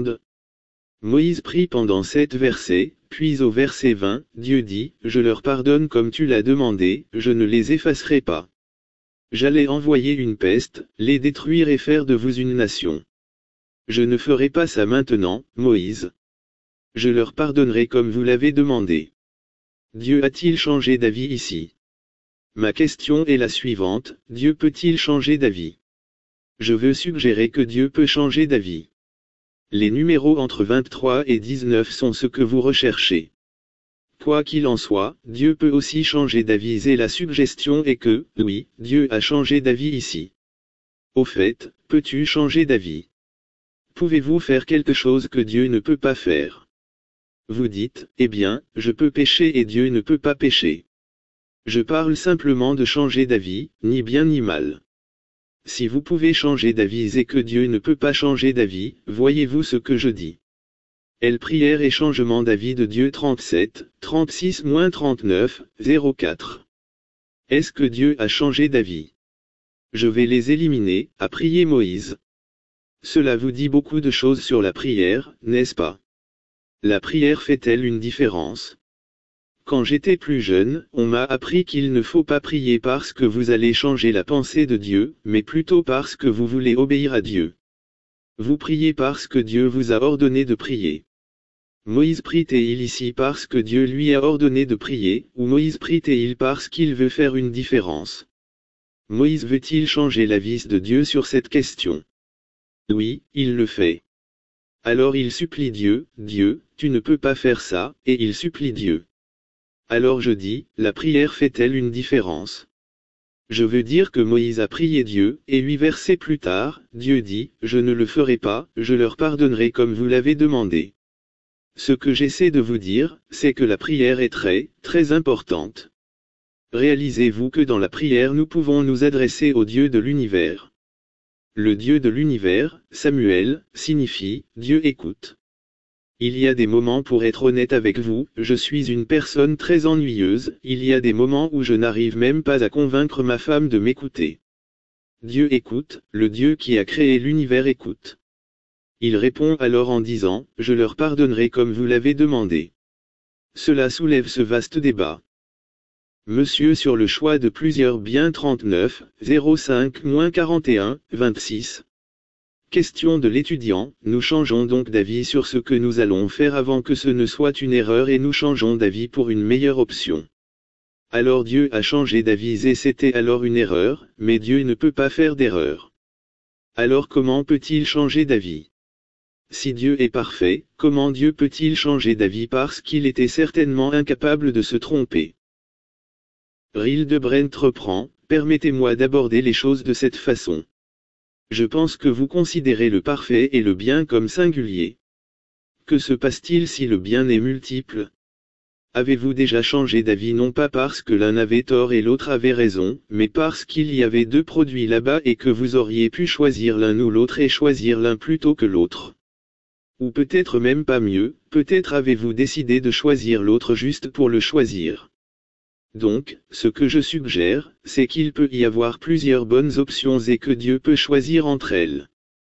A: Moïse prie pendant sept versets, puis au verset vingt, Dieu dit, « Je leur pardonne comme tu l'as demandé, je ne les effacerai pas. J'allais envoyer une peste, les détruire et faire de vous une nation. Je ne ferai pas ça maintenant, Moïse. Je leur pardonnerai comme vous l'avez demandé. » Dieu a-t-il changé d'avis ici? Ma question est la suivante, Dieu peut-il changer d'avis? Je veux suggérer que Dieu peut changer d'avis. Les numéros entre vingt-trois et dix-neuf sont ce que vous recherchez. Quoi qu'il en soit, Dieu peut aussi changer d'avis et la suggestion est que, oui, Dieu a changé d'avis ici. Au fait, peux-tu changer d'avis? Pouvez-vous faire quelque chose que Dieu ne peut pas faire? Vous dites, eh bien, je peux pécher et Dieu ne peut pas pécher. Je parle simplement de changer d'avis, ni bien ni mal. Si vous pouvez changer d'avis et que Dieu ne peut pas changer d'avis, voyez-vous ce que je dis? Elle prière et changement d'avis de Dieu trente-sept, trente-six, trente-neuf, zéro quatre. Est-ce que Dieu a changé d'avis? Je vais les éliminer, a prié Moïse. Cela vous dit beaucoup de choses sur la prière, n'est-ce pas? La prière fait-elle une différence? Quand j'étais plus jeune, on m'a appris qu'il ne faut pas prier parce que vous allez changer la pensée de Dieu, mais plutôt parce que vous voulez obéir à Dieu. Vous priez parce que Dieu vous a ordonné de prier. Moïse prie-t-il ici parce que Dieu lui a ordonné de prier, ou Moïse prie-t-il parce qu'il veut faire une différence? Moïse veut-il changer l'avis de Dieu sur cette question? Oui, il le fait. Alors il supplie Dieu, Dieu, tu ne peux pas faire ça, et il supplie Dieu. Alors je dis, la prière fait-elle une différence? Je veux dire que Moïse a prié Dieu, et huit versets plus tard, Dieu dit, je ne le ferai pas, je leur pardonnerai comme vous l'avez demandé. Ce que j'essaie de vous dire, c'est que la prière est très, très importante. Réalisez-vous que dans la prière nous pouvons nous adresser au Dieu de l'univers. Le Dieu de l'univers, Samuel, signifie, Dieu écoute. Il y a des moments pour être honnête avec vous, je suis une personne très ennuyeuse, il y a des moments où je n'arrive même pas à convaincre ma femme de m'écouter. Dieu écoute, le Dieu qui a créé l'univers écoute. Il répond alors en disant, je leur pardonnerai comme vous l'avez demandé. Cela soulève ce vaste débat. Monsieur sur le choix de plusieurs biens trente-neuf, zéro cinq, quarante et un, vingt-six. Question de l'étudiant, nous changeons donc d'avis sur ce que nous allons faire avant que ce ne soit une erreur et nous changeons d'avis pour une meilleure option. Alors Dieu a changé d'avis et c'était alors une erreur, mais Dieu ne peut pas faire d'erreur. Alors comment peut-il changer d'avis? Si Dieu est parfait, comment Dieu peut-il changer d'avis parce qu'il était certainement incapable de se tromper? Hildebrand reprend, permettez-moi d'aborder les choses de cette façon. Je pense que vous considérez le parfait et le bien comme singulier. Que se passe-t-il si le bien est multiple? Avez-vous déjà changé d'avis non pas parce que l'un avait tort et l'autre avait raison, mais parce qu'il y avait deux produits là-bas et que vous auriez pu choisir l'un ou l'autre et choisir l'un plutôt que l'autre? Ou peut-être même pas mieux, peut-être avez-vous décidé de choisir l'autre juste pour le choisir. Donc, ce que je suggère, c'est qu'il peut y avoir plusieurs bonnes options et que Dieu peut choisir entre elles.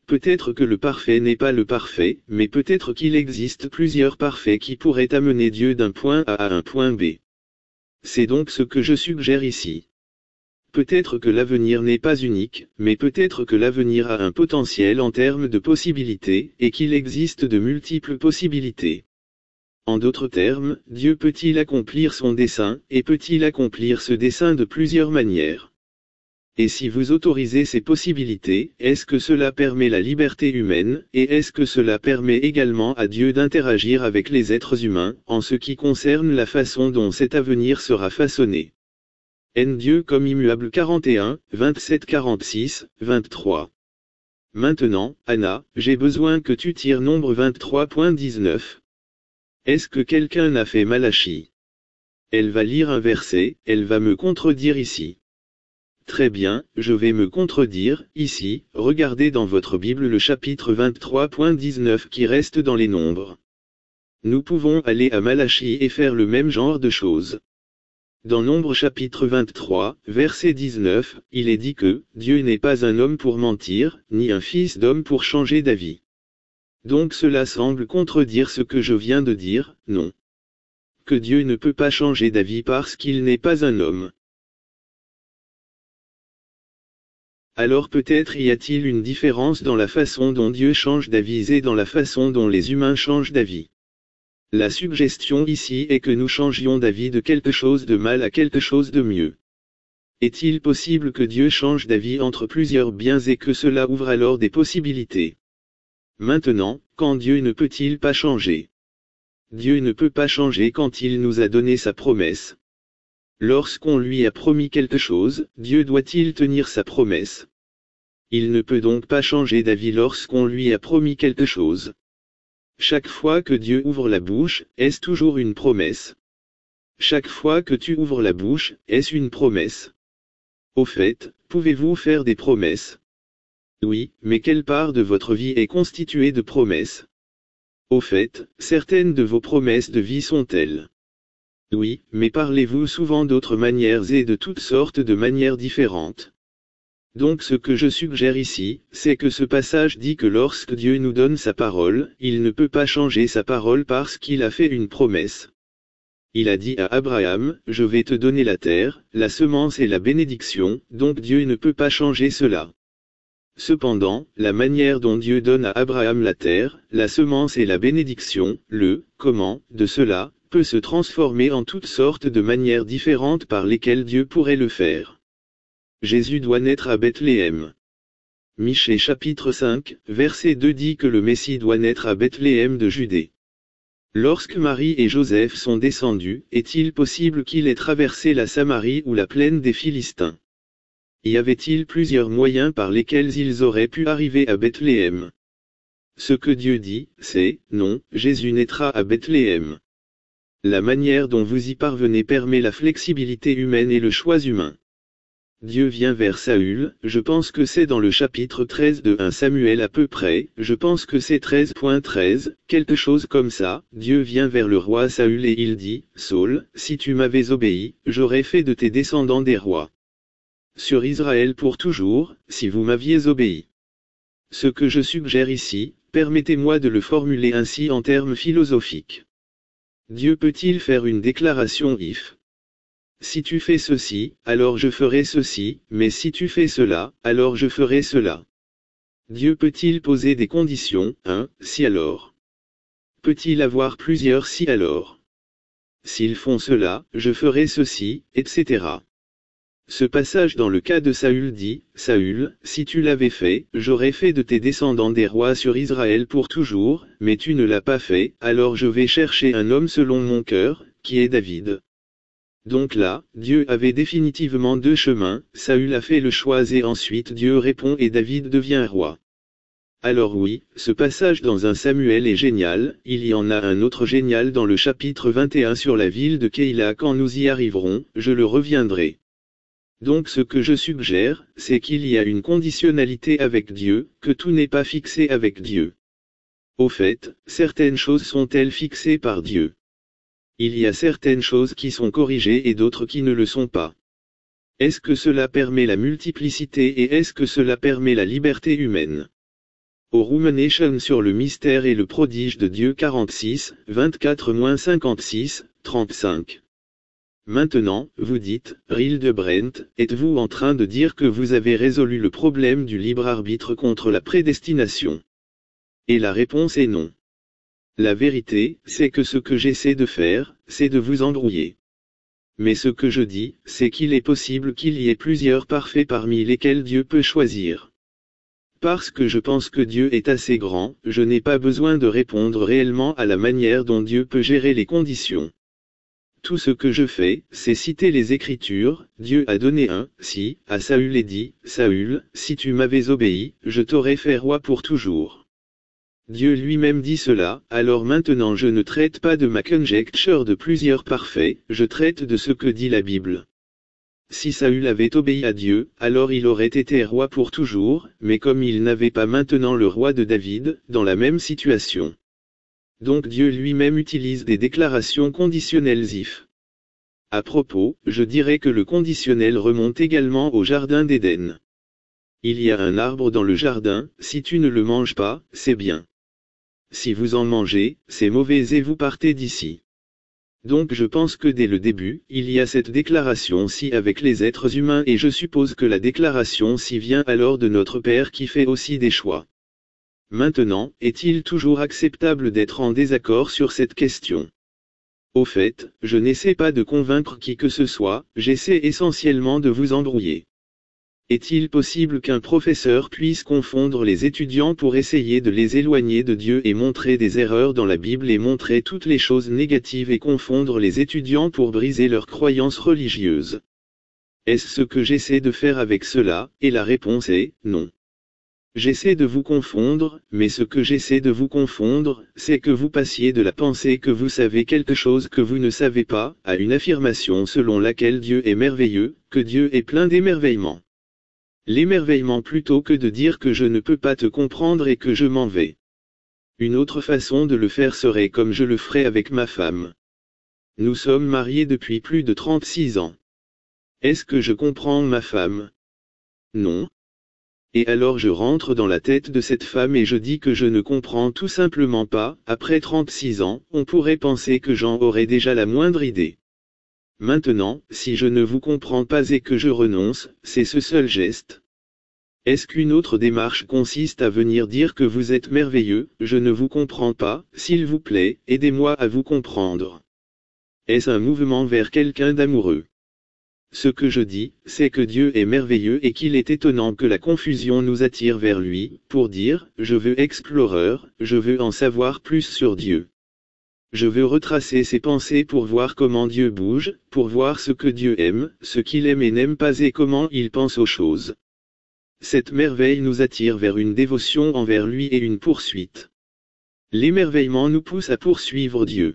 A: Peut-être que le parfait n'est pas le parfait, mais peut-être qu'il existe plusieurs parfaits qui pourraient amener Dieu d'un point A à un point B. C'est donc ce que je suggère ici. Peut-être que l'avenir n'est pas unique, mais peut-être que l'avenir a un potentiel en termes de possibilités, et qu'il existe de multiples possibilités. En d'autres termes, Dieu peut-il accomplir son dessein, et peut-il accomplir ce dessein de plusieurs manières? Et si vous autorisez ces possibilités, est-ce que cela permet la liberté humaine, et est-ce que cela permet également à Dieu d'interagir avec les êtres humains, en ce qui concerne la façon dont cet avenir sera façonné? N Dieu comme immuable quarante et un, vingt-sept quarante-six, vingt-trois. Maintenant, Anna, j'ai besoin que tu tires Nombre vingt-trois dix-neuf. Est-ce que quelqu'un a fait Malachie? Elle va lire un verset, elle va me contredire ici. Très bien, je vais me contredire, ici, regardez dans votre Bible le chapitre vingt-trois dix-neuf qui reste dans les Nombres. Nous pouvons aller à Malachie et faire le même genre de choses. Dans Nombre chapitre vingt-trois, verset dix-neuf, il est dit que « Dieu n'est pas un homme pour mentir, ni un fils d'homme pour changer d'avis ». Donc cela semble contredire ce que je viens de dire, non. Que Dieu ne peut pas changer d'avis parce qu'il n'est pas un homme. Alors peut-être y a-t-il une différence dans la façon dont Dieu change d'avis et dans la façon dont les humains changent d'avis. La suggestion ici est que nous changions d'avis de quelque chose de mal à quelque chose de mieux. Est-il possible que Dieu change d'avis entre plusieurs biens et que cela ouvre alors des possibilités? Maintenant, quand Dieu ne peut-il pas changer? Dieu ne peut pas changer quand il nous a donné sa promesse. Lorsqu'on lui a promis quelque chose, Dieu doit-il tenir sa promesse? Il ne peut donc pas changer d'avis lorsqu'on lui a promis quelque chose. Chaque fois que Dieu ouvre la bouche, est-ce toujours une promesse? Chaque fois que tu ouvres la bouche, est-ce une promesse? Au fait, pouvez-vous faire des promesses? Oui, mais quelle part de votre vie est constituée de promesses? Au fait, certaines de vos promesses de vie sont-elles? Oui, mais parlez-vous souvent d'autres manières et de toutes sortes de manières différentes? Donc ce que je suggère ici, c'est que ce passage dit que lorsque Dieu nous donne sa parole, il ne peut pas changer sa parole parce qu'il a fait une promesse. Il a dit à Abraham, je vais te donner la terre, la semence et la bénédiction, donc Dieu ne peut pas changer cela. Cependant, la manière dont Dieu donne à Abraham la terre, la semence et la bénédiction, le « comment » de cela, peut se transformer en toutes sortes de manières différentes par lesquelles Dieu pourrait le faire. Jésus doit naître à Bethléem. Michée chapitre cinq, verset deux dit que le Messie doit naître à Bethléem de Judée. Lorsque Marie et Joseph sont descendus, est-il possible qu'il ait traversé la Samarie ou la plaine des Philistins? Y avait-il plusieurs moyens par lesquels ils auraient pu arriver à Bethléem? Ce que Dieu dit, c'est, non, Jésus naîtra à Bethléem. La manière dont vous y parvenez permet la flexibilité humaine et le choix humain. Dieu vient vers Saül, je pense que c'est dans le chapitre treize de un Samuel à peu près, je pense que c'est treize treize, quelque chose comme ça, Dieu vient vers le roi Saül et il dit, Saül, si tu m'avais obéi, j'aurais fait de tes descendants des rois. Sur Israël pour toujours, si vous m'aviez obéi. Ce que je suggère ici, permettez-moi de le formuler ainsi en termes philosophiques. Dieu peut-il faire une déclaration if? Si tu fais ceci, alors je ferai ceci, mais si tu fais cela, alors je ferai cela. Dieu peut-il poser des conditions, un, si alors? Peut-il avoir plusieurs si alors? S'ils font cela, je ferai ceci, et cetera. Ce passage dans le cas de Saül dit, Saül, si tu l'avais fait, j'aurais fait de tes descendants des rois sur Israël pour toujours, mais tu ne l'as pas fait, alors je vais chercher un homme selon mon cœur, qui est David. Donc là, Dieu avait définitivement deux chemins, Saül a fait le choix et ensuite Dieu répond et David devient roi. Alors oui, ce passage dans un Samuel est génial, il y en a un autre génial dans le chapitre vingt et un sur la ville de Keïla. Quand nous y arriverons, je le reviendrai. Donc ce que je suggère, c'est qu'il y a une conditionnalité avec Dieu, que tout n'est pas fixé avec Dieu. Au fait, certaines choses sont-elles fixées par Dieu? Il y a certaines choses qui sont corrigées et d'autres qui ne le sont pas. Est-ce que cela permet la multiplicité et est-ce que cela permet la liberté humaine? Au Rumination sur le mystère et le prodige de Dieu quarante-six, vingt-quatre à cinquante-six, trente-cinq. Maintenant, vous dites, Hildebrand, êtes-vous en train de dire que vous avez résolu le problème du libre arbitre contre la prédestination? Et la réponse est non. La vérité, c'est que ce que j'essaie de faire, c'est de vous embrouiller. Mais ce que je dis, c'est qu'il est possible qu'il y ait plusieurs parfaits parmi lesquels Dieu peut choisir. Parce que je pense que Dieu est assez grand, je n'ai pas besoin de répondre réellement à la manière dont Dieu peut gérer les conditions. Tout ce que je fais, c'est citer les Écritures. Dieu a donné un « si » à Saül et dit, « Saül, si tu m'avais obéi, je t'aurais fait roi pour toujours. » Dieu lui-même dit cela, alors maintenant je ne traite pas de ma conjecture de plusieurs parfaits, je traite de ce que dit la Bible. Si Saül avait obéi à Dieu, alors il aurait été roi pour toujours, mais comme il n'avait pas maintenant le roi de David, dans la même situation. Donc Dieu lui-même utilise des déclarations conditionnelles if. À propos, je dirais que le conditionnel remonte également au jardin d'Éden. Il y a un arbre dans le jardin, si tu ne le manges pas, c'est bien. Si vous en mangez, c'est mauvais et vous partez d'ici. Donc je pense que dès le début, il y a cette déclaration si avec les êtres humains et je suppose que la déclaration si vient alors de notre Père qui fait aussi des choix. Maintenant, est-il toujours acceptable d'être en désaccord sur cette question? Au fait, je n'essaie pas de convaincre qui que ce soit, j'essaie essentiellement de vous embrouiller. Est-il possible qu'un professeur puisse confondre les étudiants pour essayer de les éloigner de Dieu et montrer des erreurs dans la Bible et montrer toutes les choses négatives et confondre les étudiants pour briser leurs croyances religieuses? Est-ce ce que j'essaie de faire avec cela? Et la réponse est non. J'essaie de vous confondre, mais ce que j'essaie de vous confondre, c'est que vous passiez de la pensée que vous savez quelque chose que vous ne savez pas, à une affirmation selon laquelle Dieu est merveilleux, que Dieu est plein d'émerveillement. L'émerveillement plutôt que de dire que je ne peux pas te comprendre et que je m'en vais. Une autre façon de le faire serait comme je le ferais avec ma femme. Nous sommes mariés depuis plus de trente-six ans. Est-ce que je comprends ma femme? Non. Et alors je rentre dans la tête de cette femme et je dis que je ne comprends tout simplement pas. Après trente-six ans, on pourrait penser que j'en aurais déjà la moindre idée. Maintenant, si je ne vous comprends pas et que je renonce, c'est ce seul geste. Est-ce qu'une autre démarche consiste à venir dire que vous êtes merveilleux, je ne vous comprends pas, s'il vous plaît, aidez-moi à vous comprendre? Est-ce un mouvement vers quelqu'un d'amoureux? Ce que je dis, c'est que Dieu est merveilleux et qu'il est étonnant que la confusion nous attire vers lui, pour dire, je veux explorer, je veux en savoir plus sur Dieu. Je veux retracer ses pensées pour voir comment Dieu bouge, pour voir ce que Dieu aime, ce qu'il aime et n'aime pas et comment il pense aux choses. Cette merveille nous attire vers une dévotion envers lui et une poursuite. L'émerveillement nous pousse à poursuivre Dieu.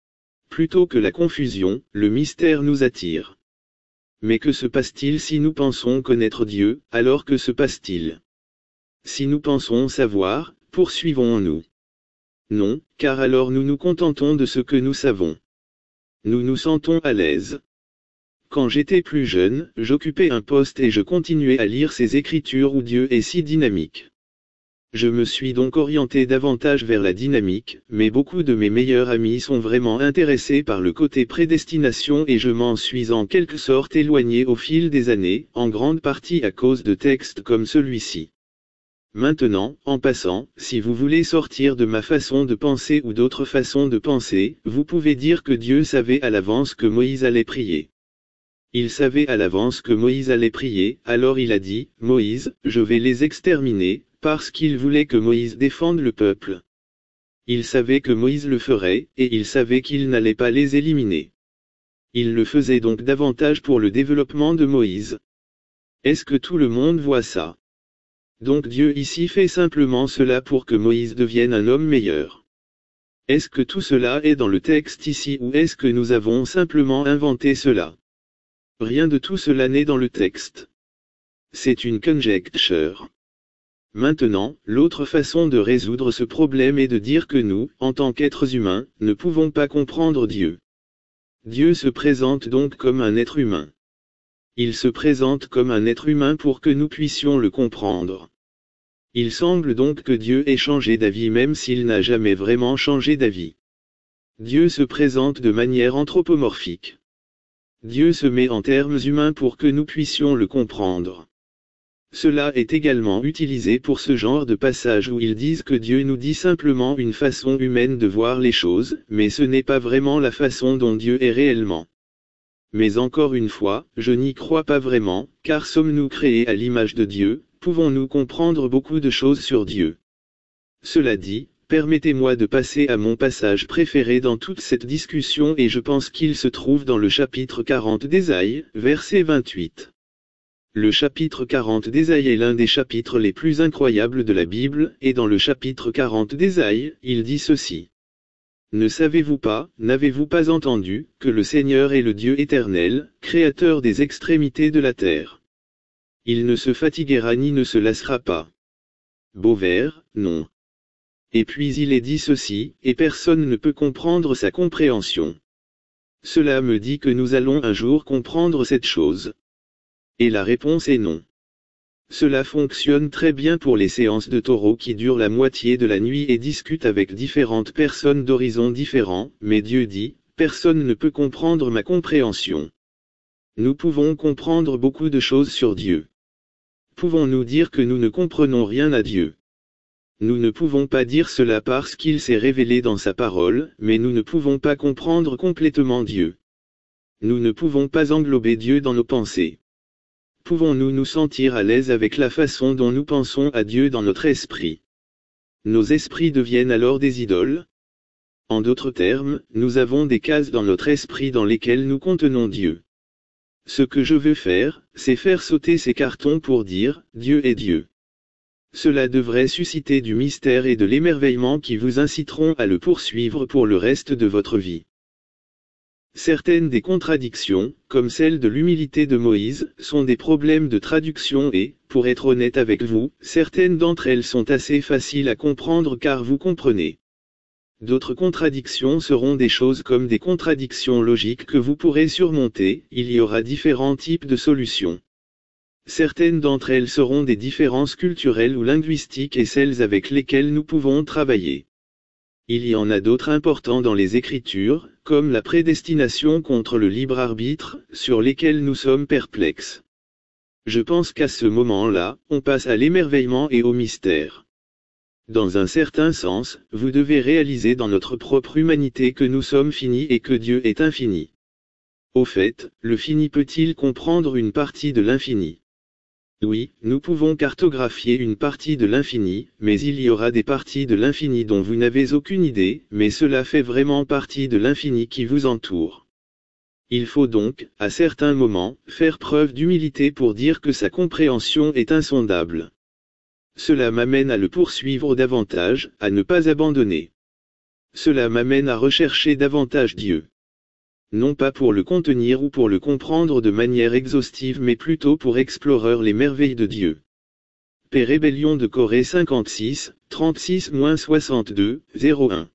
A: Plutôt que la confusion, le mystère nous attire. Mais que se passe-t-il si nous pensons connaître Dieu, alors que se passe-t-il? Si nous pensons savoir, poursuivons-nous? Non, car alors nous nous contentons de ce que nous savons. Nous nous sentons à l'aise. Quand j'étais plus jeune, j'occupais un poste et je continuais à lire ces écritures où Dieu est si dynamique. Je me suis donc orienté davantage vers la dynamique, mais beaucoup de mes meilleurs amis sont vraiment intéressés par le côté prédestination et je m'en suis en quelque sorte éloigné au fil des années, en grande partie à cause de textes comme celui-ci. Maintenant, en passant, si vous voulez sortir de ma façon de penser ou d'autres façons de penser, vous pouvez dire que Dieu savait à l'avance que Moïse allait prier. Il savait à l'avance que Moïse allait prier, alors il a dit, « Moïse, je vais les exterminer », parce qu'il voulait que Moïse défende le peuple. Il savait que Moïse le ferait, et il savait qu'il n'allait pas les éliminer. Il le faisait donc davantage pour le développement de Moïse. Est-ce que tout le monde voit ça? Donc Dieu ici fait simplement cela pour que Moïse devienne un homme meilleur. Est-ce que tout cela est dans le texte ici ou est-ce que nous avons simplement inventé cela? Rien de tout cela n'est dans le texte. C'est une conjecture. Maintenant, l'autre façon de résoudre ce problème est de dire que nous, en tant qu'êtres humains, ne pouvons pas comprendre Dieu. Dieu se présente donc comme un être humain. Il se présente comme un être humain pour que nous puissions le comprendre. Il semble donc que Dieu ait changé d'avis même s'il n'a jamais vraiment changé d'avis. Dieu se présente de manière anthropomorphique. Dieu se met en termes humains pour que nous puissions le comprendre. Cela est également utilisé pour ce genre de passage où ils disent que Dieu nous dit simplement une façon humaine de voir les choses, mais ce n'est pas vraiment la façon dont Dieu est réellement. Mais encore une fois, je n'y crois pas vraiment, car sommes-nous créés à l'image de Dieu, pouvons-nous comprendre beaucoup de choses sur Dieu. Cela dit, permettez-moi de passer à mon passage préféré dans toute cette discussion et je pense qu'il se trouve dans le chapitre quarante d'Ésaïe, verset vingt-huit. Le chapitre quarante d'Ésaïe est l'un des chapitres les plus incroyables de la Bible, et dans le chapitre quarante d'Ésaïe, il dit ceci. Ne savez-vous pas, n'avez-vous pas entendu, que le Seigneur est le Dieu éternel, créateur des extrémités de la terre. Il ne se fatiguera ni ne se lassera pas. Beauvert, non. Et puis il est dit ceci, et personne ne peut comprendre sa compréhension. Cela me dit que nous allons un jour comprendre cette chose. Et la réponse est non. Cela fonctionne très bien pour les séances de taureau qui durent la moitié de la nuit et discutent avec différentes personnes d'horizons différents, mais Dieu dit, personne ne peut comprendre ma compréhension. Nous pouvons comprendre beaucoup de choses sur Dieu. Pouvons-nous dire que nous ne comprenons rien à Dieu? Nous ne pouvons pas dire cela parce qu'il s'est révélé dans sa parole, mais nous ne pouvons pas comprendre complètement Dieu. Nous ne pouvons pas englober Dieu dans nos pensées. Pouvons-nous nous sentir à l'aise avec la façon dont nous pensons à Dieu dans notre esprit? Nos esprits deviennent alors des idoles? En d'autres termes, nous avons des cases dans notre esprit dans lesquelles nous contenons Dieu. Ce que je veux faire, c'est faire sauter ces cartons pour dire, Dieu est Dieu. Cela devrait susciter du mystère et de l'émerveillement qui vous inciteront à le poursuivre pour le reste de votre vie. Certaines des contradictions, comme celle de l'humilité de Moïse, sont des problèmes de traduction et, pour être honnête avec vous, certaines d'entre elles sont assez faciles à comprendre car vous comprenez. D'autres contradictions seront des choses comme des contradictions logiques que vous pourrez surmonter, il y aura différents types de solutions. Certaines d'entre elles seront des différences culturelles ou linguistiques et celles avec lesquelles nous pouvons travailler. Il y en a d'autres importants dans les Écritures, comme la prédestination contre le libre arbitre, sur lesquels nous sommes perplexes. Je pense qu'à ce moment-là, on passe à l'émerveillement et au mystère. Dans un certain sens, vous devez réaliser dans notre propre humanité que nous sommes finis et que Dieu est infini. Au fait, le fini peut-il comprendre une partie de l'infini? Oui, nous pouvons cartographier une partie de l'infini, mais il y aura des parties de l'infini dont vous n'avez aucune idée, mais cela fait vraiment partie de l'infini qui vous entoure. Il faut donc, à certains moments, faire preuve d'humilité pour dire que sa compréhension est insondable. Cela m'amène à le poursuivre davantage, à ne pas abandonner. Cela m'amène à rechercher davantage Dieu. Non pas pour le contenir ou pour le comprendre de manière exhaustive mais plutôt pour explorer les merveilles de Dieu. P. Rébellion de Corée cinquante-six, trente-six soixante-deux, zéro un.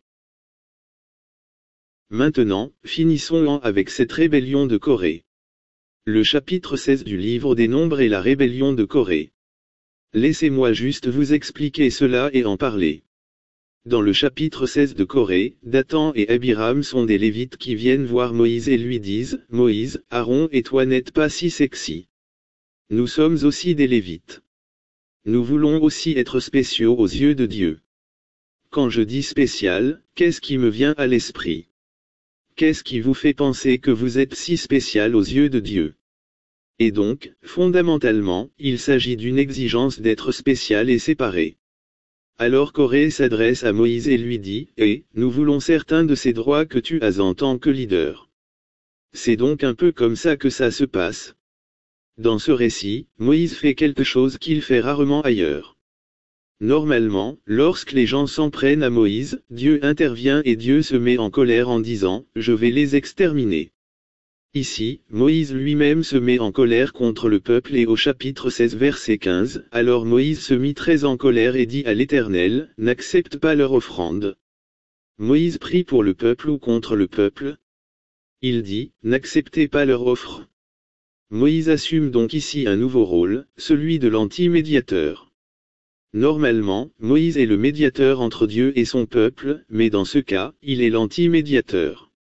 A: Maintenant, finissons avec cette rébellion de Corée. Le chapitre seize du livre des Nombres est la rébellion de Corée. Laissez-moi juste vous expliquer cela et en parler. Dans le chapitre seize de Corée, Dathan et Abiram sont des Lévites qui viennent voir Moïse et lui disent, « Moïse, Aaron et toi n'êtes pas si sexy. Nous sommes aussi des Lévites. Nous voulons aussi être spéciaux aux yeux de Dieu. » Quand je dis spécial, qu'est-ce qui me vient à l'esprit? Qu'est-ce qui vous fait penser que vous êtes si spécial aux yeux de Dieu? Et donc, fondamentalement, il s'agit d'une exigence d'être spécial et séparé. Alors Corée s'adresse à Moïse et lui dit, « Eh, nous voulons certains de ces droits que tu as en tant que leader. » C'est donc un peu comme ça que ça se passe. Dans ce récit, Moïse fait quelque chose qu'il fait rarement ailleurs. Normalement, lorsque les gens s'en prennent à Moïse, Dieu intervient et Dieu se met en colère en disant, « Je vais les exterminer. » Ici, Moïse lui-même se met en colère contre le peuple et au chapitre seize verset quinze, alors Moïse se mit très en colère et dit à l'Éternel, « N'accepte pas leur offrande. » Moïse prie pour le peuple ou contre le peuple? Il dit, « N'acceptez pas leur offre. » Moïse assume donc ici un nouveau rôle, celui de l'anti-médiateur. Normalement, Moïse est le médiateur entre Dieu et son peuple, mais dans ce cas, il est l'anti-médiateur.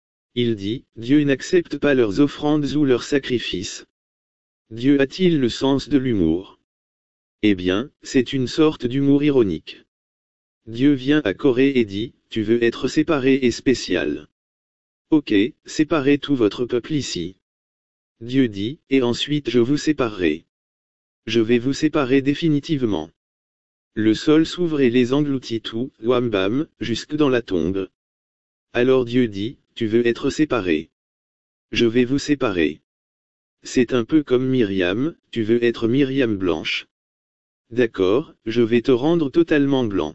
A: Il dit, Dieu n'accepte pas leurs offrandes ou leurs sacrifices. Dieu a-t-il le sens de l'humour? Eh bien, c'est une sorte d'humour ironique. Dieu vient à Corée et dit, tu veux être séparé et spécial. Ok, séparez tout votre peuple ici. Dieu dit, et ensuite je vous séparerai. Je vais vous séparer définitivement. Le sol s'ouvre et les engloutit tout, wham bam, jusque dans la tombe. Alors Dieu dit, tu veux être séparé. Je vais vous séparer. C'est un peu comme Myriam, tu veux être Myriam blanche. D'accord, je vais te rendre totalement blanc.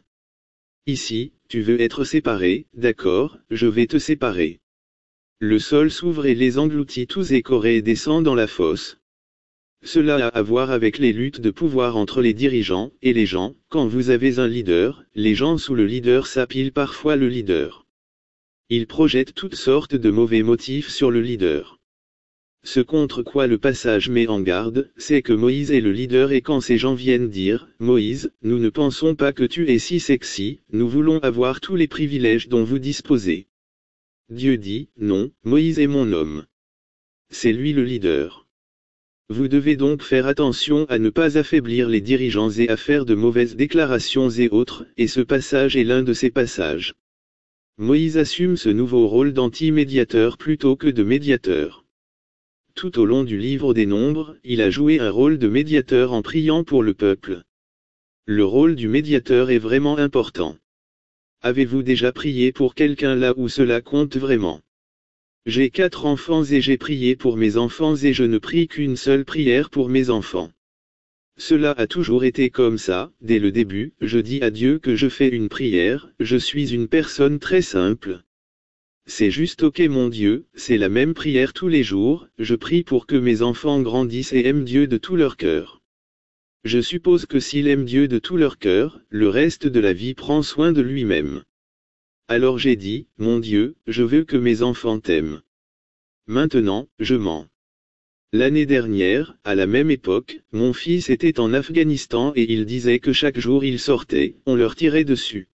A: Ici, tu veux être séparé, d'accord, je vais te séparer. Le sol s'ouvre et les engloutit tous et Corée descend dans la fosse. Cela a à voir avec les luttes de pouvoir entre les dirigeants et les gens. Quand vous avez un leader, les gens sous le leader s'appilent parfois le leader. Ils projettent toutes sortes de mauvais motifs sur le leader. Ce contre quoi le passage met en garde, c'est que Moïse est le leader et quand ces gens viennent dire, Moïse, nous ne pensons pas que tu es si sexy, nous voulons avoir tous les privilèges dont vous disposez. Dieu dit, non, Moïse est mon homme. C'est lui le leader. Vous devez donc faire attention à ne pas affaiblir les dirigeants et à faire de mauvaises déclarations et autres, et ce passage est l'un de ces passages. Moïse assume ce nouveau rôle d'anti-médiateur plutôt que de médiateur. Tout au long du livre des Nombres, il a joué un rôle de médiateur en priant pour le peuple. Le rôle du médiateur est vraiment important. Avez-vous déjà prié pour quelqu'un là où cela compte vraiment? J'ai quatre enfants et j'ai prié pour mes enfants et je ne prie qu'une seule prière pour mes enfants. Cela a toujours été comme ça, dès le début, je dis à Dieu que je fais une prière, je suis une personne très simple. C'est juste ok mon Dieu, c'est la même prière tous les jours, je prie pour que mes enfants grandissent et aiment Dieu de tout leur cœur. Je suppose que s'il aime Dieu de tout leur cœur, le reste de la vie prend soin de lui-même. Alors j'ai dit, mon Dieu, je veux que mes enfants t'aiment. Maintenant, je mens. L'année dernière, à la même époque, mon fils était en Afghanistan et il disait que chaque jour il sortait, on leur tirait dessus.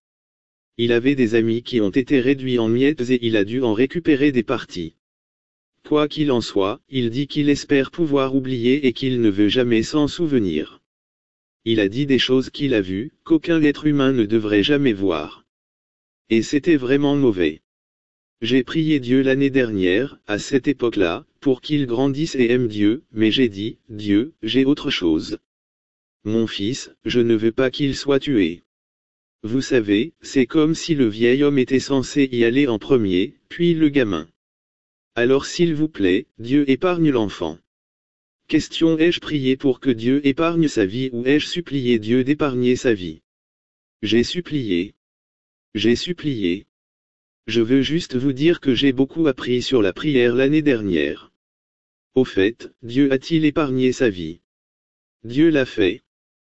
A: Il avait des amis qui ont été réduits en miettes et il a dû en récupérer des parties. Quoi qu'il en soit, il dit qu'il espère pouvoir oublier et qu'il ne veut jamais s'en souvenir. Il a dit des choses qu'il a vues, qu'aucun être humain ne devrait jamais voir. Et c'était vraiment mauvais. J'ai prié Dieu l'année dernière, à cette époque-là, pour qu'il grandisse et aime Dieu, mais j'ai dit, Dieu, j'ai autre chose. Mon fils, je ne veux pas qu'il soit tué. Vous savez, c'est comme si le vieil homme était censé y aller en premier, puis le gamin. Alors s'il vous plaît, Dieu épargne l'enfant. Question: ai-je prié pour que Dieu épargne sa vie ou ai-je supplié Dieu d'épargner sa vie? J'ai supplié. J'ai supplié. Je veux juste vous dire que j'ai beaucoup appris sur la prière l'année dernière. Au fait, Dieu a-t-il épargné sa vie? Dieu l'a fait.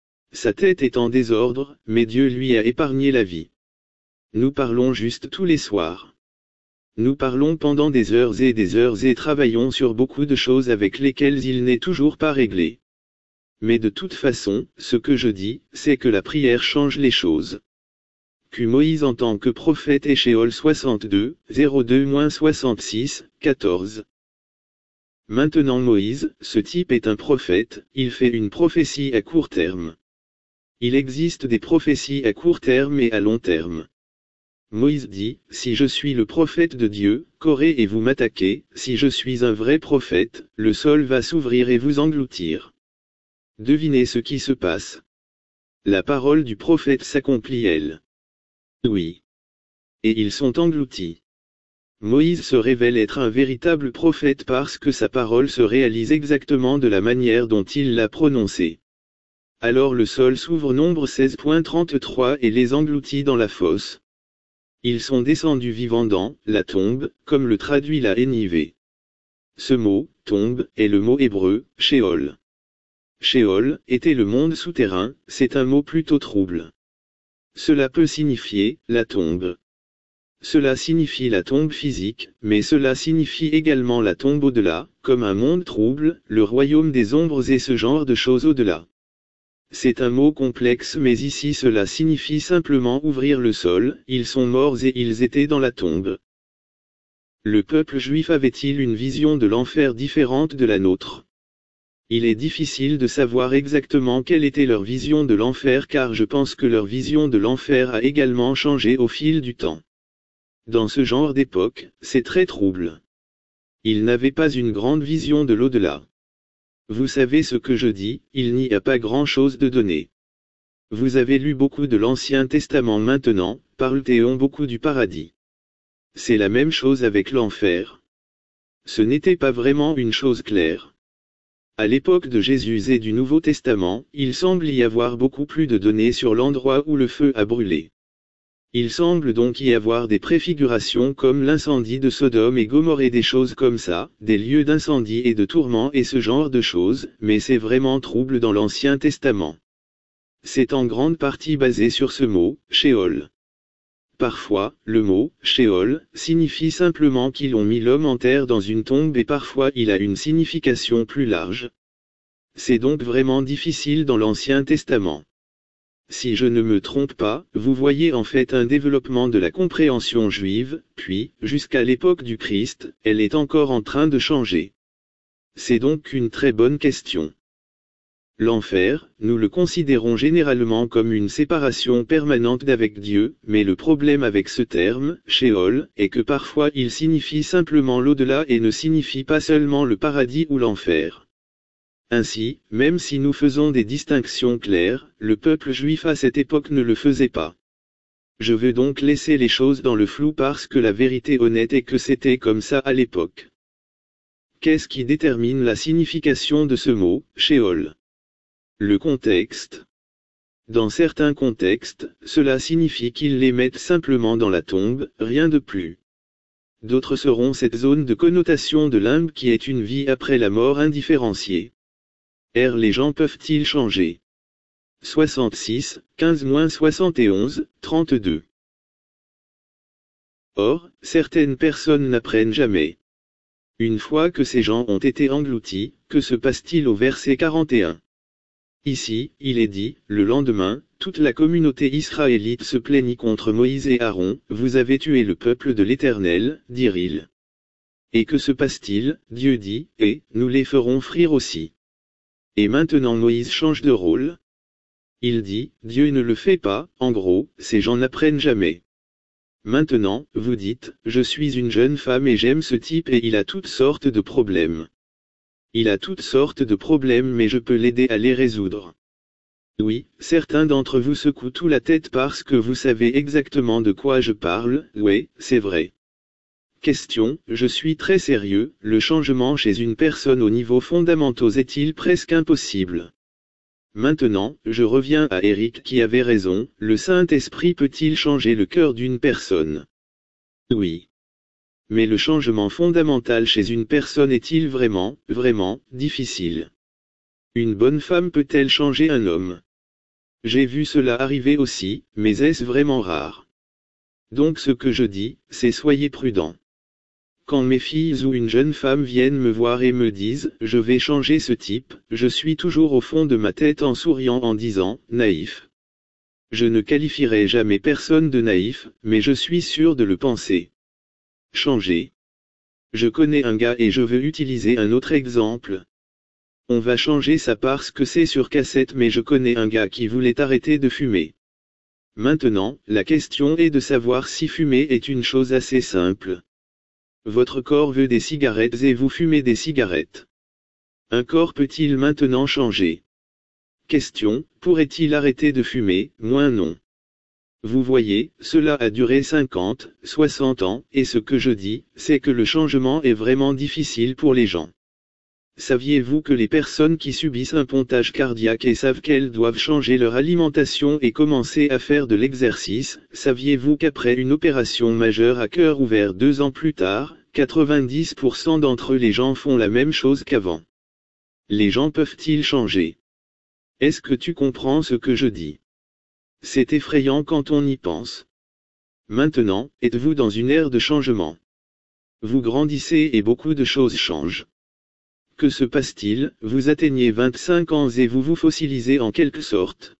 A: Sa tête est en désordre, mais Dieu lui a épargné la vie. Nous parlons juste tous les soirs. Nous parlons pendant des heures et des heures et travaillons sur beaucoup de choses avec lesquelles il n'est toujours pas réglé. Mais de toute façon, ce que je dis, c'est que la prière change les choses. Q Moïse en tant que prophète Échéol soixante-deux, zéro deux soixante-six, quatorze. Maintenant Moïse, ce type est un prophète, il fait une prophétie à court terme. Il existe des prophéties à court terme et à long terme. Moïse dit, si je suis le prophète de Dieu, Corée et vous m'attaquez, si je suis un vrai prophète, le sol va s'ouvrir et vous engloutir. Devinez ce qui se passe. La parole du prophète s'accomplit elle. Oui. Et ils sont engloutis. Moïse se révèle être un véritable prophète parce que sa parole se réalise exactement de la manière dont il l'a prononcée. Alors le sol s'ouvre, Nombre seize trente-trois, et les engloutit dans la fosse. Ils sont descendus vivants dans la tombe, comme le traduit la N I V. Ce mot, tombe, est le mot hébreu, Sheol. Sheol était le monde souterrain, c'est un mot plutôt trouble. Cela peut signifier la tombe. Cela signifie la tombe physique, mais cela signifie également la tombe au-delà, comme un monde trouble, le royaume des ombres et ce genre de choses au-delà. C'est un mot complexe mais ici cela signifie simplement ouvrir le sol, ils sont morts et ils étaient dans la tombe. Le peuple juif avait-il une vision de l'enfer différente de la nôtre? Il est difficile de savoir exactement quelle était leur vision de l'enfer car je pense que leur vision de l'enfer a également changé au fil du temps. Dans ce genre d'époque, c'est très trouble. Ils n'avaient pas une grande vision de l'au-delà. Vous savez ce que je dis, il n'y a pas grand-chose de donné. Vous avez lu beaucoup de l'Ancien Testament maintenant, parlent-on beaucoup du paradis. C'est la même chose avec l'enfer. Ce n'était pas vraiment une chose claire. À l'époque de Jésus et du Nouveau Testament, il semble y avoir beaucoup plus de données sur l'endroit où le feu a brûlé. Il semble donc y avoir des préfigurations comme l'incendie de Sodome et Gomorrhe et des choses comme ça, des lieux d'incendie et de tourment et ce genre de choses, mais c'est vraiment trouble dans l'Ancien Testament. C'est en grande partie basé sur ce mot, Sheol. Parfois, le mot, Sheol, signifie simplement qu'ils ont mis l'homme en terre dans une tombe et parfois il a une signification plus large. C'est donc vraiment difficile dans l'Ancien Testament. Si je ne me trompe pas, vous voyez en fait un développement de la compréhension juive, puis, jusqu'à l'époque du Christ, elle est encore en train de changer. C'est donc une très bonne question. L'enfer, nous le considérons généralement comme une séparation permanente d'avec Dieu, mais le problème avec ce terme, Sheol, est que parfois il signifie simplement l'au-delà et ne signifie pas seulement le paradis ou l'enfer. Ainsi, même si nous faisons des distinctions claires, le peuple juif à cette époque ne le faisait pas. Je veux donc laisser les choses dans le flou parce que la vérité honnête est que c'était comme ça à l'époque. Qu'est-ce qui détermine la signification de ce mot, Sheol? Le contexte. Dans certains contextes, cela signifie qu'ils les mettent simplement dans la tombe, rien de plus. D'autres seront cette zone de connotation de limbe qui est une vie après la mort indifférenciée. R. Les gens peuvent-ils changer? soixante-six, quinze soixante et onze, trente-deux. Or, certaines personnes n'apprennent jamais. Une fois que ces gens ont été engloutis, que se passe-t-il au verset quarante et un? Ici, il est dit, le lendemain, toute la communauté israélite se plaignit contre Moïse et Aaron, vous avez tué le peuple de l'Éternel, dirent-ils. Et que se passe-t-il? Dieu dit, et, nous les ferons frire aussi. Et maintenant Moïse change de rôle. Il dit, Dieu ne le fait pas, en gros, ces gens n'apprennent jamais. Maintenant, vous dites, je suis une jeune femme et j'aime ce type et il a toutes sortes de problèmes. Il a toutes sortes de problèmes mais je peux l'aider à les résoudre. Oui, certains d'entre vous secouent tout la tête parce que vous savez exactement de quoi je parle, ouais, c'est vrai. Question, je suis très sérieux, le changement chez une personne au niveau fondamental est-il presque impossible? Maintenant, je reviens à Eric qui avait raison, le Saint-Esprit peut-il changer le cœur d'une personne? Oui. Mais le changement fondamental chez une personne est-il vraiment, vraiment, difficile? Une bonne femme peut-elle changer un homme? J'ai vu cela arriver aussi, mais est-ce vraiment rare? Donc ce que je dis, c'est soyez prudents. Quand mes filles ou une jeune femme viennent me voir et me disent « je vais changer ce type », je suis toujours au fond de ma tête en souriant en disant « naïf ». Je ne qualifierai jamais personne de naïf, mais je suis sûr de le penser. Changer. Je connais un gars et je veux utiliser un autre exemple. On va changer ça parce que c'est sur cassette mais je connais un gars qui voulait arrêter de fumer. Maintenant, la question est de savoir si fumer est une chose assez simple. Votre corps veut des cigarettes et vous fumez des cigarettes. Un corps peut-il maintenant changer? Question, pourrait-il arrêter de fumer? Moins non. Vous voyez, cela a duré cinquante, soixante ans, et ce que je dis, c'est que le changement est vraiment difficile pour les gens. Saviez-vous que les personnes qui subissent un pontage cardiaque et savent qu'elles doivent changer leur alimentation et commencer à faire de l'exercice, saviez-vous qu'après une opération majeure à cœur ouvert deux ans plus tard, quatre-vingt-dix pour cent d'entre eux les gens font la même chose qu'avant? Les gens peuvent-ils changer? Est-ce que tu comprends ce que je dis? C'est effrayant quand on y pense. Maintenant, êtes-vous dans une ère de changement? Vous grandissez et beaucoup de choses changent. Que se passe-t-il? Vous atteignez vingt-cinq ans et vous vous fossilisez en quelque sorte.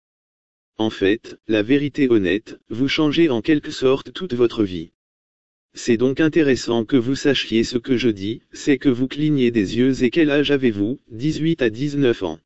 A: En fait, la vérité honnête, vous changez en quelque sorte toute votre vie. C'est donc intéressant que vous sachiez ce que je dis, c'est que vous clignez des yeux. Et quel âge avez-vous? dix-huit à dix-neuf ans.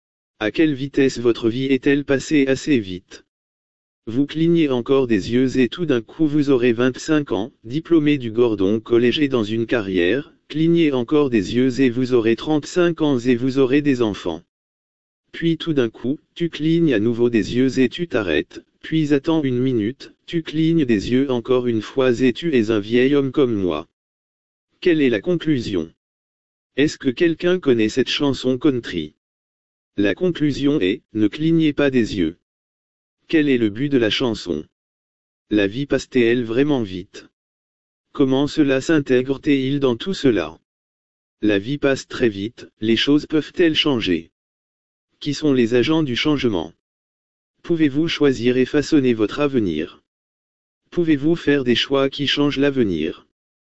A: À quelle vitesse votre vie est-elle passée? Assez vite. Vous clignez encore des yeux et tout d'un coup vous aurez vingt-cinq ans, diplômé du Gordon College et dans une carrière, clignez encore des yeux et vous aurez trente-cinq ans et vous aurez des enfants. Puis tout d'un coup, tu clignes à nouveau des yeux et tu t'arrêtes, puis attends une minute, tu clignes des yeux encore une fois et tu es un vieil homme comme moi. Quelle est la conclusion? Est-ce que quelqu'un connaît cette chanson country? La conclusion est, ne clignez pas des yeux. Quel est le but de la chanson? La vie passe-t-elle vraiment vite? Comment cela s'intègre-t-il dans tout cela? La vie passe très vite, les choses peuvent-elles changer? Qui sont les agents du changement? Pouvez-vous choisir et façonner votre avenir? Pouvez-vous faire des choix qui changent l'avenir?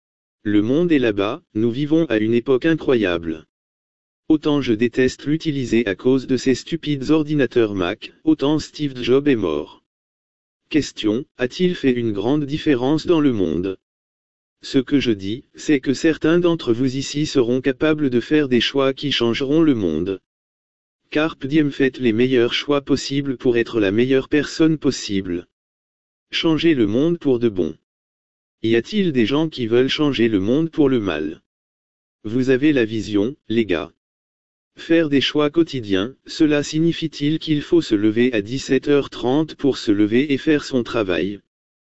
A: Le monde est là-bas, nous vivons à une époque incroyable. Autant je déteste l'utiliser à cause de ces stupides ordinateurs Mac, autant Steve Jobs est mort. Question, a-t-il fait une grande différence dans le monde? Ce que je dis, c'est que certains d'entre vous ici seront capables de faire des choix qui changeront le monde. Carpe diem, faites les meilleurs choix possibles pour être la meilleure personne possible. Changez le monde pour de bon. Y a-t-il des gens qui veulent changer le monde pour le mal? Vous avez la vision, les gars. Faire des choix quotidiens, cela signifie-t-il qu'il faut se lever à dix-sept heures trente pour se lever et faire son travail?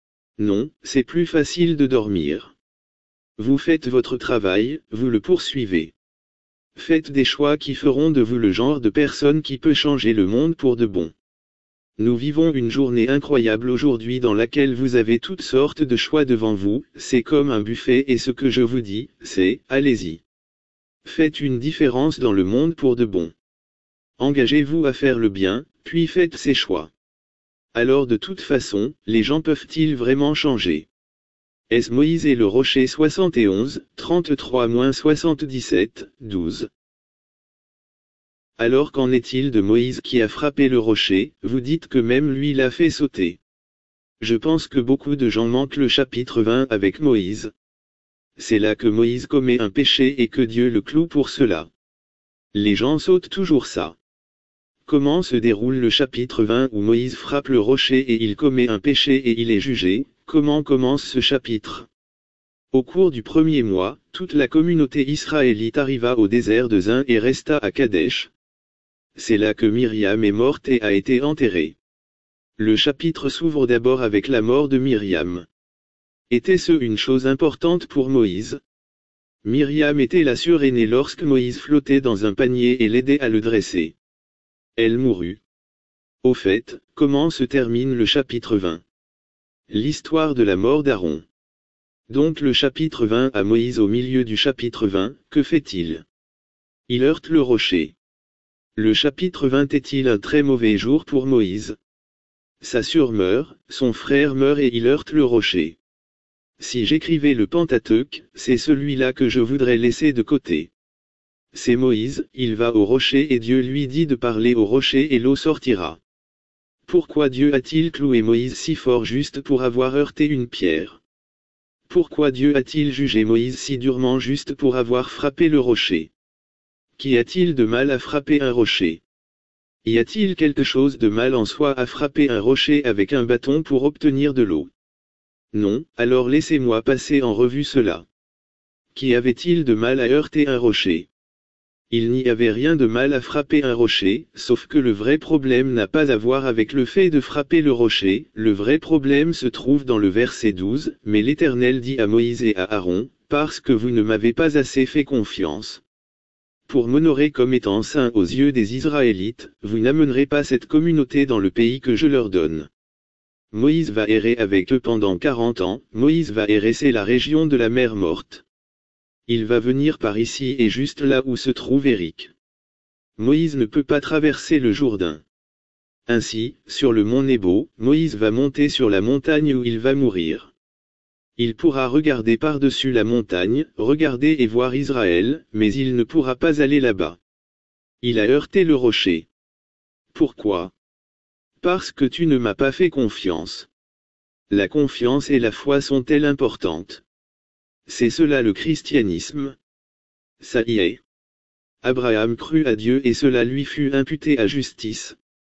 A: Non, c'est plus facile de dormir. Vous faites votre travail, vous le poursuivez. Faites des choix qui feront de vous le genre de personne qui peut changer le monde pour de bon. Nous vivons une journée incroyable aujourd'hui dans laquelle vous avez toutes sortes de choix devant vous, c'est comme un buffet et ce que je vous dis, c'est, allez-y. Faites une différence dans le monde pour de bon. Engagez-vous à faire le bien, puis faites ces choix. Alors de toute façon, les gens peuvent-ils vraiment changer? Est-ce Moïse et le rocher soixante et onze, trente-trois à soixante-dix-sept, douze. Alors qu'en est-il de Moïse qui a frappé le rocher? Vous dites que même lui l'a fait sauter. Je pense que beaucoup de gens manquent le chapitre vingt avec Moïse. C'est là que Moïse commet un péché et que Dieu le cloue pour cela. Les gens sautent toujours ça. Comment se déroule le chapitre vingt où Moïse frappe le rocher et il commet un péché et il est jugé? Comment commence ce chapitre? Au cours du premier mois, toute la communauté israélite arriva au désert de Zin et resta à Kadesh. C'est là que Myriam est morte et a été enterrée. Le chapitre s'ouvre d'abord avec la mort de Myriam. Était-ce une chose importante pour Moïse? Myriam était la sœur aînée lorsque Moïse flottait dans un panier et l'aidait à le dresser. Elle mourut. Au fait, comment se termine le chapitre vingt? L'histoire de la mort d'Aaron. Donc le chapitre vingt à Moïse au milieu du chapitre vingt, que fait-il? Il heurte le rocher. Le chapitre vingt est-il un très mauvais jour pour Moïse? Sa sœur meurt, son frère meurt et il heurte le rocher. Si j'écrivais le Pentateuque, c'est celui-là que je voudrais laisser de côté. C'est Moïse, il va au rocher et Dieu lui dit de parler au rocher et l'eau sortira. Pourquoi Dieu a-t-il cloué Moïse si fort juste pour avoir heurté une pierre? Pourquoi Dieu a-t-il jugé Moïse si durement juste pour avoir frappé le rocher? Qu'y a-t-il de mal à frapper un rocher? Y a-t-il quelque chose de mal en soi à frapper un rocher avec un bâton pour obtenir de l'eau? Non, alors laissez-moi passer en revue cela. Qu'y avait-il de mal à heurter un rocher? Il n'y avait rien de mal à frapper un rocher, sauf que le vrai problème n'a pas à voir avec le fait de frapper le rocher, le vrai problème se trouve dans le verset douze, mais l'Éternel dit à Moïse et à Aaron, parce que vous ne m'avez pas assez fait confiance. Pour m'honorer comme étant saint aux yeux des Israélites, vous n'amènerez pas cette communauté dans le pays que je leur donne. Moïse va errer avec eux pendant quarante ans, Moïse va errer c'est la région de la mer morte. Il va venir par ici et juste là où se trouve Éric. Moïse ne peut pas traverser le Jourdain. Ainsi, sur le mont Nebo, Moïse va monter sur la montagne où il va mourir. Il pourra regarder par-dessus la montagne, regarder et voir Israël, mais il ne pourra pas aller là-bas. Il a heurté le rocher. Pourquoi? Parce que tu ne m'as pas fait confiance. La confiance et la foi sont-elles importantes? C'est cela le christianisme. Ça y est. Abraham crut à Dieu et cela lui fut imputé à justice.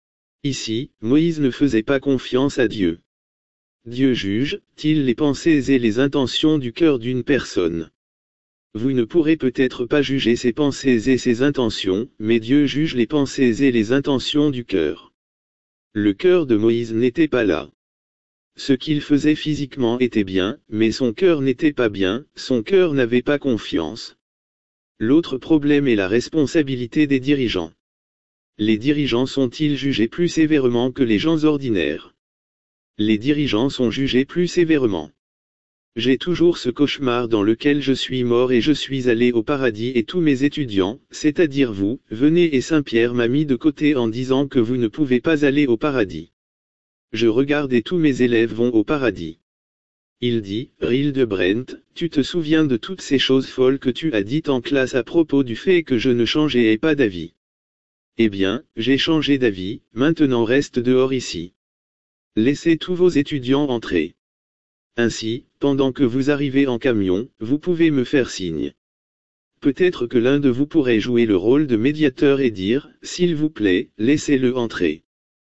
A: Ici, Moïse ne faisait pas confiance à Dieu. Dieu juge-t-il les pensées et les intentions du cœur d'une personne? Vous ne pourrez peut-être pas juger ses pensées et ses intentions, mais Dieu juge les pensées et les intentions du cœur. Le cœur de Moïse n'était pas là. Ce qu'il faisait physiquement était bien, mais son cœur n'était pas bien, son cœur n'avait pas confiance. L'autre problème est la responsabilité des dirigeants. Les dirigeants sont-ils jugés plus sévèrement que les gens ordinaires? Les dirigeants sont jugés plus sévèrement. J'ai toujours ce cauchemar dans lequel je suis mort et je suis allé au paradis et tous mes étudiants, c'est-à-dire vous, venez et Saint-Pierre m'a mis de côté en disant que vous ne pouvez pas aller au paradis. Je regarde et tous mes élèves vont au paradis. Il dit, Hildebrand, tu te souviens de toutes ces choses folles que tu as dites en classe à propos du fait que je ne changeais pas d'avis. Eh bien, j'ai changé d'avis, maintenant reste dehors ici. Laissez tous vos étudiants entrer. Ainsi, pendant que vous arrivez en camion, vous pouvez me faire signe. Peut-être que l'un de vous pourrait jouer le rôle de médiateur et dire, s'il vous plaît, laissez-le entrer.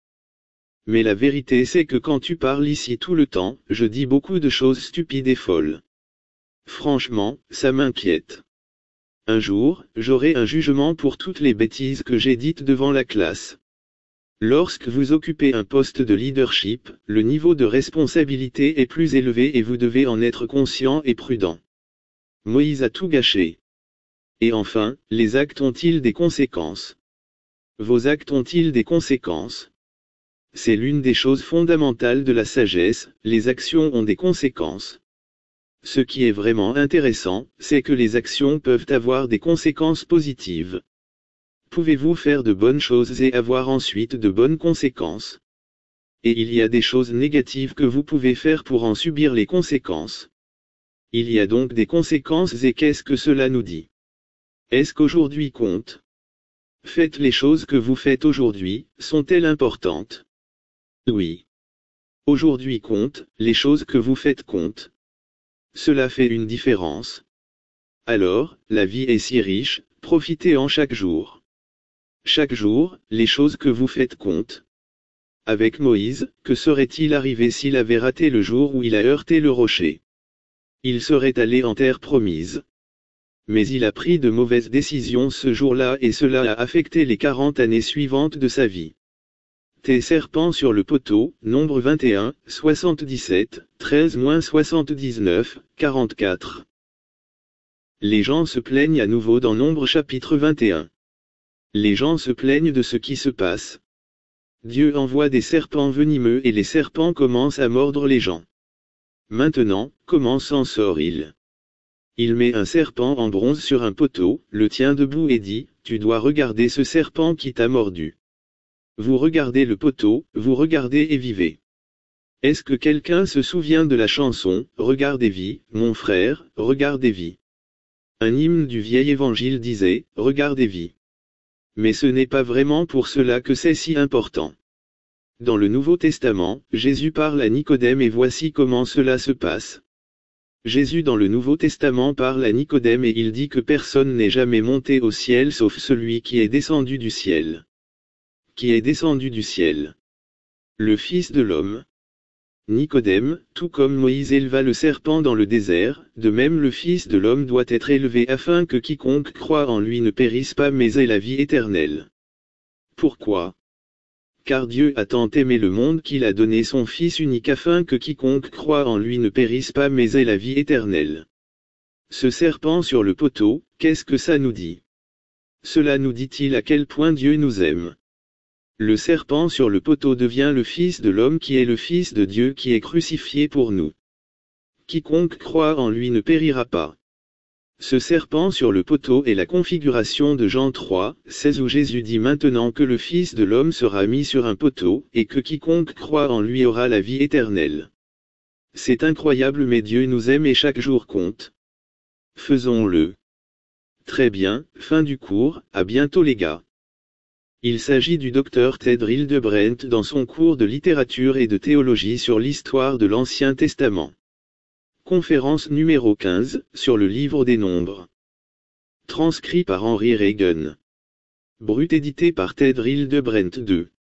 A: Mais la vérité c'est que quand tu parles ici tout le temps, je dis beaucoup de choses stupides et folles. Franchement, ça m'inquiète. Un jour, j'aurai un jugement pour toutes les bêtises que j'ai dites devant la classe. Lorsque vous occupez un poste de leadership, le niveau de responsabilité est plus élevé et vous devez en être conscient et prudent. Moïse a tout gâché. Et enfin, les actes ont-ils des conséquences? Vos actes ont-ils des conséquences? C'est l'une des choses fondamentales de la sagesse, les actions ont des conséquences. Ce qui est vraiment intéressant, c'est que les actions peuvent avoir des conséquences positives. Pouvez-vous faire de bonnes choses et avoir ensuite de bonnes conséquences? Et il y a des choses négatives que vous pouvez faire pour en subir les conséquences. Il y a donc des conséquences et qu'est-ce que cela nous dit? Est-ce qu'aujourd'hui compte? Faites les choses que vous faites aujourd'hui, sont-elles importantes? Oui. Aujourd'hui compte, les choses que vous faites comptent. Cela fait une différence. Alors, la vie est si riche, profitez-en chaque jour. Chaque jour, les choses que vous faites comptent. Avec Moïse, que serait-il arrivé s'il avait raté le jour où il a heurté le rocher? Il serait allé en terre promise. Mais il a pris de mauvaises décisions ce jour-là et cela a affecté les quarante années suivantes de sa vie. Tes serpents sur le poteau, Nombre vingt et un, soixante-dix-sept, treize à soixante-dix-neuf, quarante-quatre. Les gens se plaignent à nouveau dans Nombre chapitre vingt et un. Les gens se plaignent de ce qui se passe. Dieu envoie des serpents venimeux et les serpents commencent à mordre les gens. Maintenant, comment s'en sort-il? Il met un serpent en bronze sur un poteau, le tient debout et dit, tu dois regarder ce serpent qui t'a mordu. Vous regardez le poteau, vous regardez et vivez. Est-ce que quelqu'un se souvient de la chanson, Regarde et vis, mon frère, regarde et vis? Un hymne du vieil évangile disait, Regarde et vis. Mais ce n'est pas vraiment pour cela que c'est si important. Dans le Nouveau Testament, Jésus parle à Nicodème et voici comment cela se passe. Jésus dans le Nouveau Testament parle à Nicodème et il dit que personne n'est jamais monté au ciel sauf celui qui est descendu du ciel. Qui est descendu du ciel? Le Fils de l'homme. Nicodème, tout comme Moïse éleva le serpent dans le désert, de même le Fils de l'homme doit être élevé afin que quiconque croit en lui ne périsse pas mais ait la vie éternelle. Pourquoi? Car Dieu a tant aimé le monde qu'il a donné son Fils unique afin que quiconque croit en lui ne périsse pas mais ait la vie éternelle. Ce serpent sur le poteau, qu'est-ce que ça nous dit? Cela nous dit-il à quel point Dieu nous aime? Le serpent sur le poteau devient le Fils de l'homme qui est le Fils de Dieu qui est crucifié pour nous. Quiconque croit en lui ne périra pas. Ce serpent sur le poteau est la configuration de Jean trois, seize où Jésus dit maintenant que le Fils de l'homme sera mis sur un poteau, et que quiconque croit en lui aura la vie éternelle. C'est incroyable mais Dieu nous aime et chaque jour compte. Faisons-le. Très bien, fin du cours, à bientôt les gars. Il s'agit du docteur Ted Hildebrandt dans son cours de littérature et de théologie sur l'histoire de l'Ancien Testament. Conférence numéro quinze, sur le livre des Nombres. Transcrit par Henry Reagan. Brut édité par Ted Hildebrandt deux.